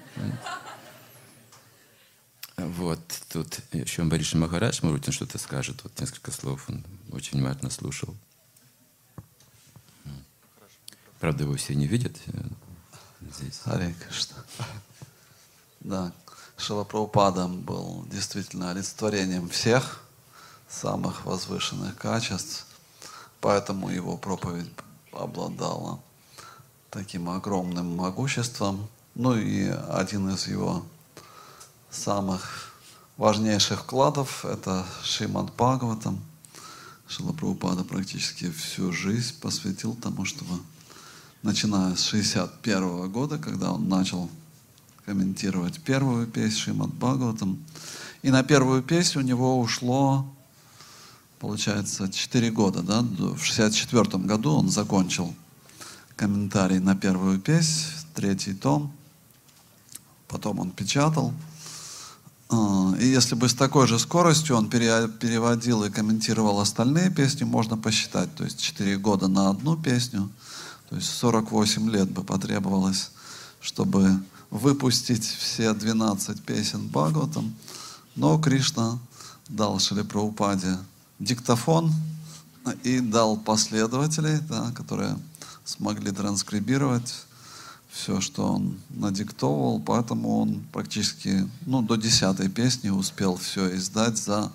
Вот, тут еще Амбариш Махарадж, может быть, он что-то скажет. Вот несколько слов, он очень внимательно слушал. Правда, его все не видят здесь. Харе Кришна. Да, Шрила Прабхупада был действительно олицетворением всех самых возвышенных качеств, поэтому его проповедь обладала таким огромным могуществом. Ну и один из его самых важнейших вкладов — это Шримад Бхагаватам. Шрила Прабхупада практически всю жизнь посвятил тому, чтобы, начиная с 1961 года, когда он начал комментировать первую песню Шримад Бхагаватам, и на первую песню у него ушло, получается, 4 года. Да? В 1964 году он закончил комментарий на первую песнь, 3-й том. Потом он печатал. И если бы с такой же скоростью он переводил и комментировал остальные песни, можно посчитать. То есть 4 года на одну песню. То есть 48 лет бы потребовалось, чтобы выпустить все 12 песен Бхагаватам. Но Кришна дал Шриле Прабхупаде диктофон и дал последователей, да, которые смогли транскрибировать все, что он надиктовывал, поэтому он практически до 10-й песни успел все издать за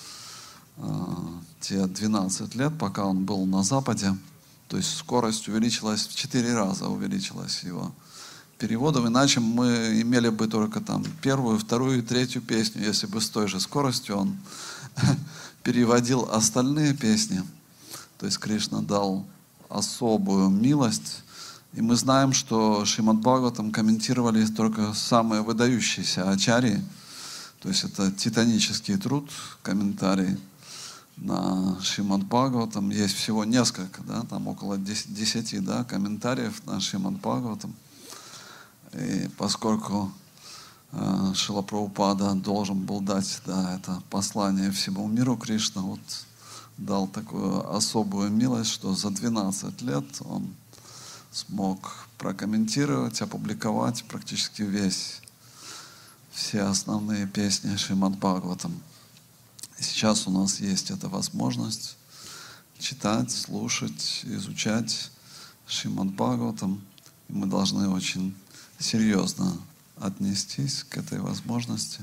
те 12 лет, пока он был на Западе. То есть скорость увеличилась в 4 раза, увеличилась его переводом, иначе мы имели бы только там 1-ю, 2-ю и 3-ю песню, если бы с той же скоростью он переводил остальные песни. То есть Кришна дал особую милость. И мы знаем, что Шримад Бхагаватам комментировали только самые выдающиеся ачарьи. То есть это титанический труд, комментарий на Шримад Бхагаватам. Есть всего несколько, да, там около 10 да, комментариев на Шримад Бхагаватам. И поскольку Шрила Прабхупада должен был дать это послание всему миру, Кришна дал такую особую милость, что за 12 лет он смог прокомментировать, опубликовать практически все основные песни Шримад Бхагаватам. И сейчас у нас есть эта возможность читать, слушать, изучать Шримад Бхагаватам. И мы должны очень серьезно отнестись к этой возможности.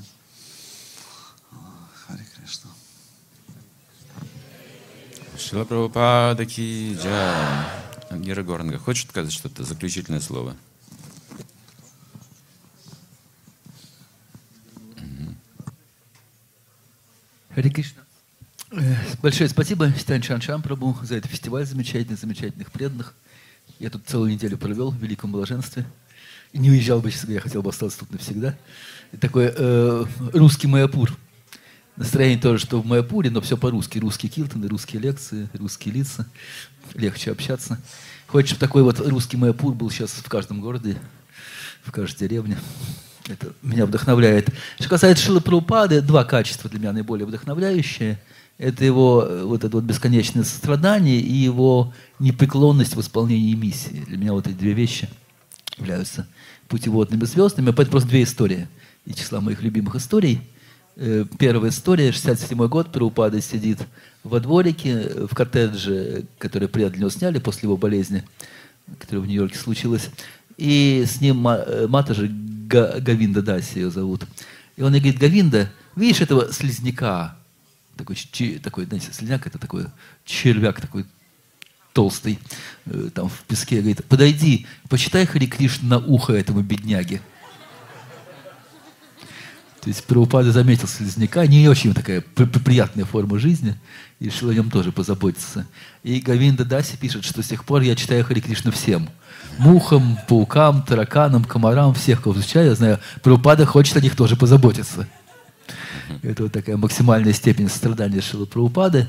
Харе Кришна. Шрила Прабхупада ки джай. Гера Горанга, хочешь сказать что-то, заключительное слово? Харе Кришна. Большое спасибо Чайтанья Чаран Прабху за этот фестиваль замечательных преданных. Я тут целую неделю провел в великом блаженстве. И не уезжал бы, честно говоря, я хотел бы остаться тут навсегда. И такой русский Майяпур. Настроение тоже, что в Майяпуре, но все по-русски. Русские киртаны, русские лекции, русские лица. Легче общаться. Хочешь, чтобы такой русский Майяпур был сейчас в каждом городе, в каждой деревне. Это меня вдохновляет. Что касается Шрилы Прабхупады, 2 качества для меня наиболее вдохновляющие. Это его это бесконечное сострадание и его непреклонность в исполнении миссии. Для меня эти 2 вещи являются путеводными звездами. Это просто 2 истории из числа моих любимых историй. Первая история, 67-й год, Прабхупада сидит во дворике, в коттедже, который преданные для него сняли после его болезни, которая в Нью-Йорке случилась. И с ним Матаджи Говинда Даси ее зовут. И он ей говорит: Говинда, видишь этого слизняка? Такой, знаете, слизняк — это такой червяк такой толстый, там в песке. Говорит: подойди, почитай Харе Кришна на ухо этому бедняге. То есть Прабхупада заметил слизняка, не очень такая приятная форма жизни, и решил о нем тоже позаботиться. И Говинда Даси пишет, что с тех пор я читаю Харе Кришна всем. Мухам, паукам, тараканам, комарам, всех, кого изучаю, я знаю, Прабхупада хочет о них тоже позаботиться. Это вот такая максимальная степень сострадания Шрилы Прабхупады.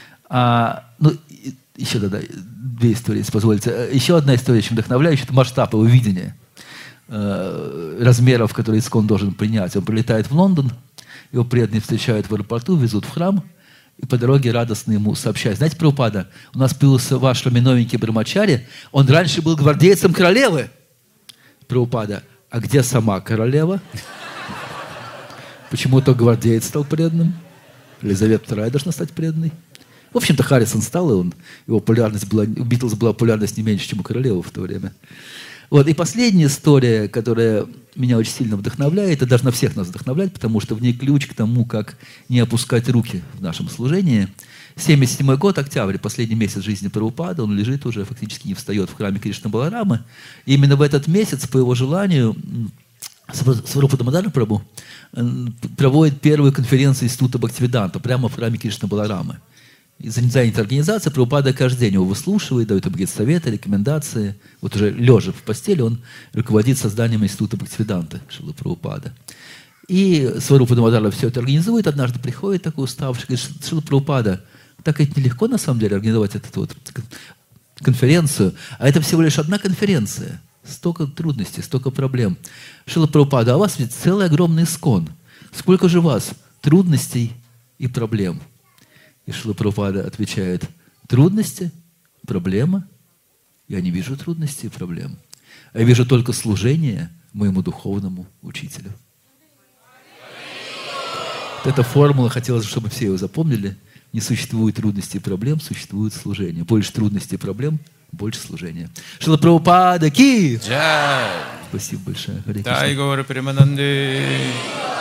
Еще две истории, если позволите. Еще одна история, очень вдохновляющая, это масштаб его видения. Размеров, которые ИСККОН должен принять. Он прилетает в Лондон, его преданные встречают в аэропорту, везут в храм, и по дороге радостно ему сообщают: знаете, Прабхупада, у нас появился ваш новенький Брамачари, он раньше был гвардейцем королевы. Прабхупада: а где сама королева? Почему то гвардеец стал преданным? Елизавета II должна стать преданной. В общем-то, Харрисон стал, и его популярность была, у Битлз была популярность не меньше, чем у королевы в то время. Вот. И последняя история, которая меня очень сильно вдохновляет, и должна всех нас вдохновлять, потому что в ней ключ к тому, как не опускать руки в нашем служении. 1977 год, октябрь, последний месяц жизни Прабхупады, он лежит уже, фактически не встает в храме Кришна Баларама. И именно в этот месяц, по его желанию, Сварупа Дамодар Прабху проводит первую конференцию Института Бхактивиданта прямо в храме Кришна Баларамы. И занята организация, Прабхупада каждый день его выслушивает, дает ему какие-то советы, рекомендации. Вот уже лежа в постели, он руководит созданием Института Бхактивиданта Шрилы Прабхупады. И Сварупа Дамодар все это организует. Однажды приходит такой уставший, говорит: Шрила Прабхупада, так ведь нелегко на самом деле организовать эту вот конференцию, а это всего лишь одна конференция. Столько трудностей, столько проблем. Шрила Прабхупада, а у вас ведь целый огромный ИСККОН. Сколько же у вас трудностей и проблем? И Шрила Прабхупада отвечает: трудности, проблема. Я не вижу трудностей и проблем. Я вижу только служение моему духовному учителю. Вот эта формула, хотелось, чтобы все ее запомнили. Не существует трудностей и проблем, существует служение. Больше трудностей и проблем, больше служения. Шрила Прабхупада ки! Джай! Спасибо большое. Дай Гаура Премананде!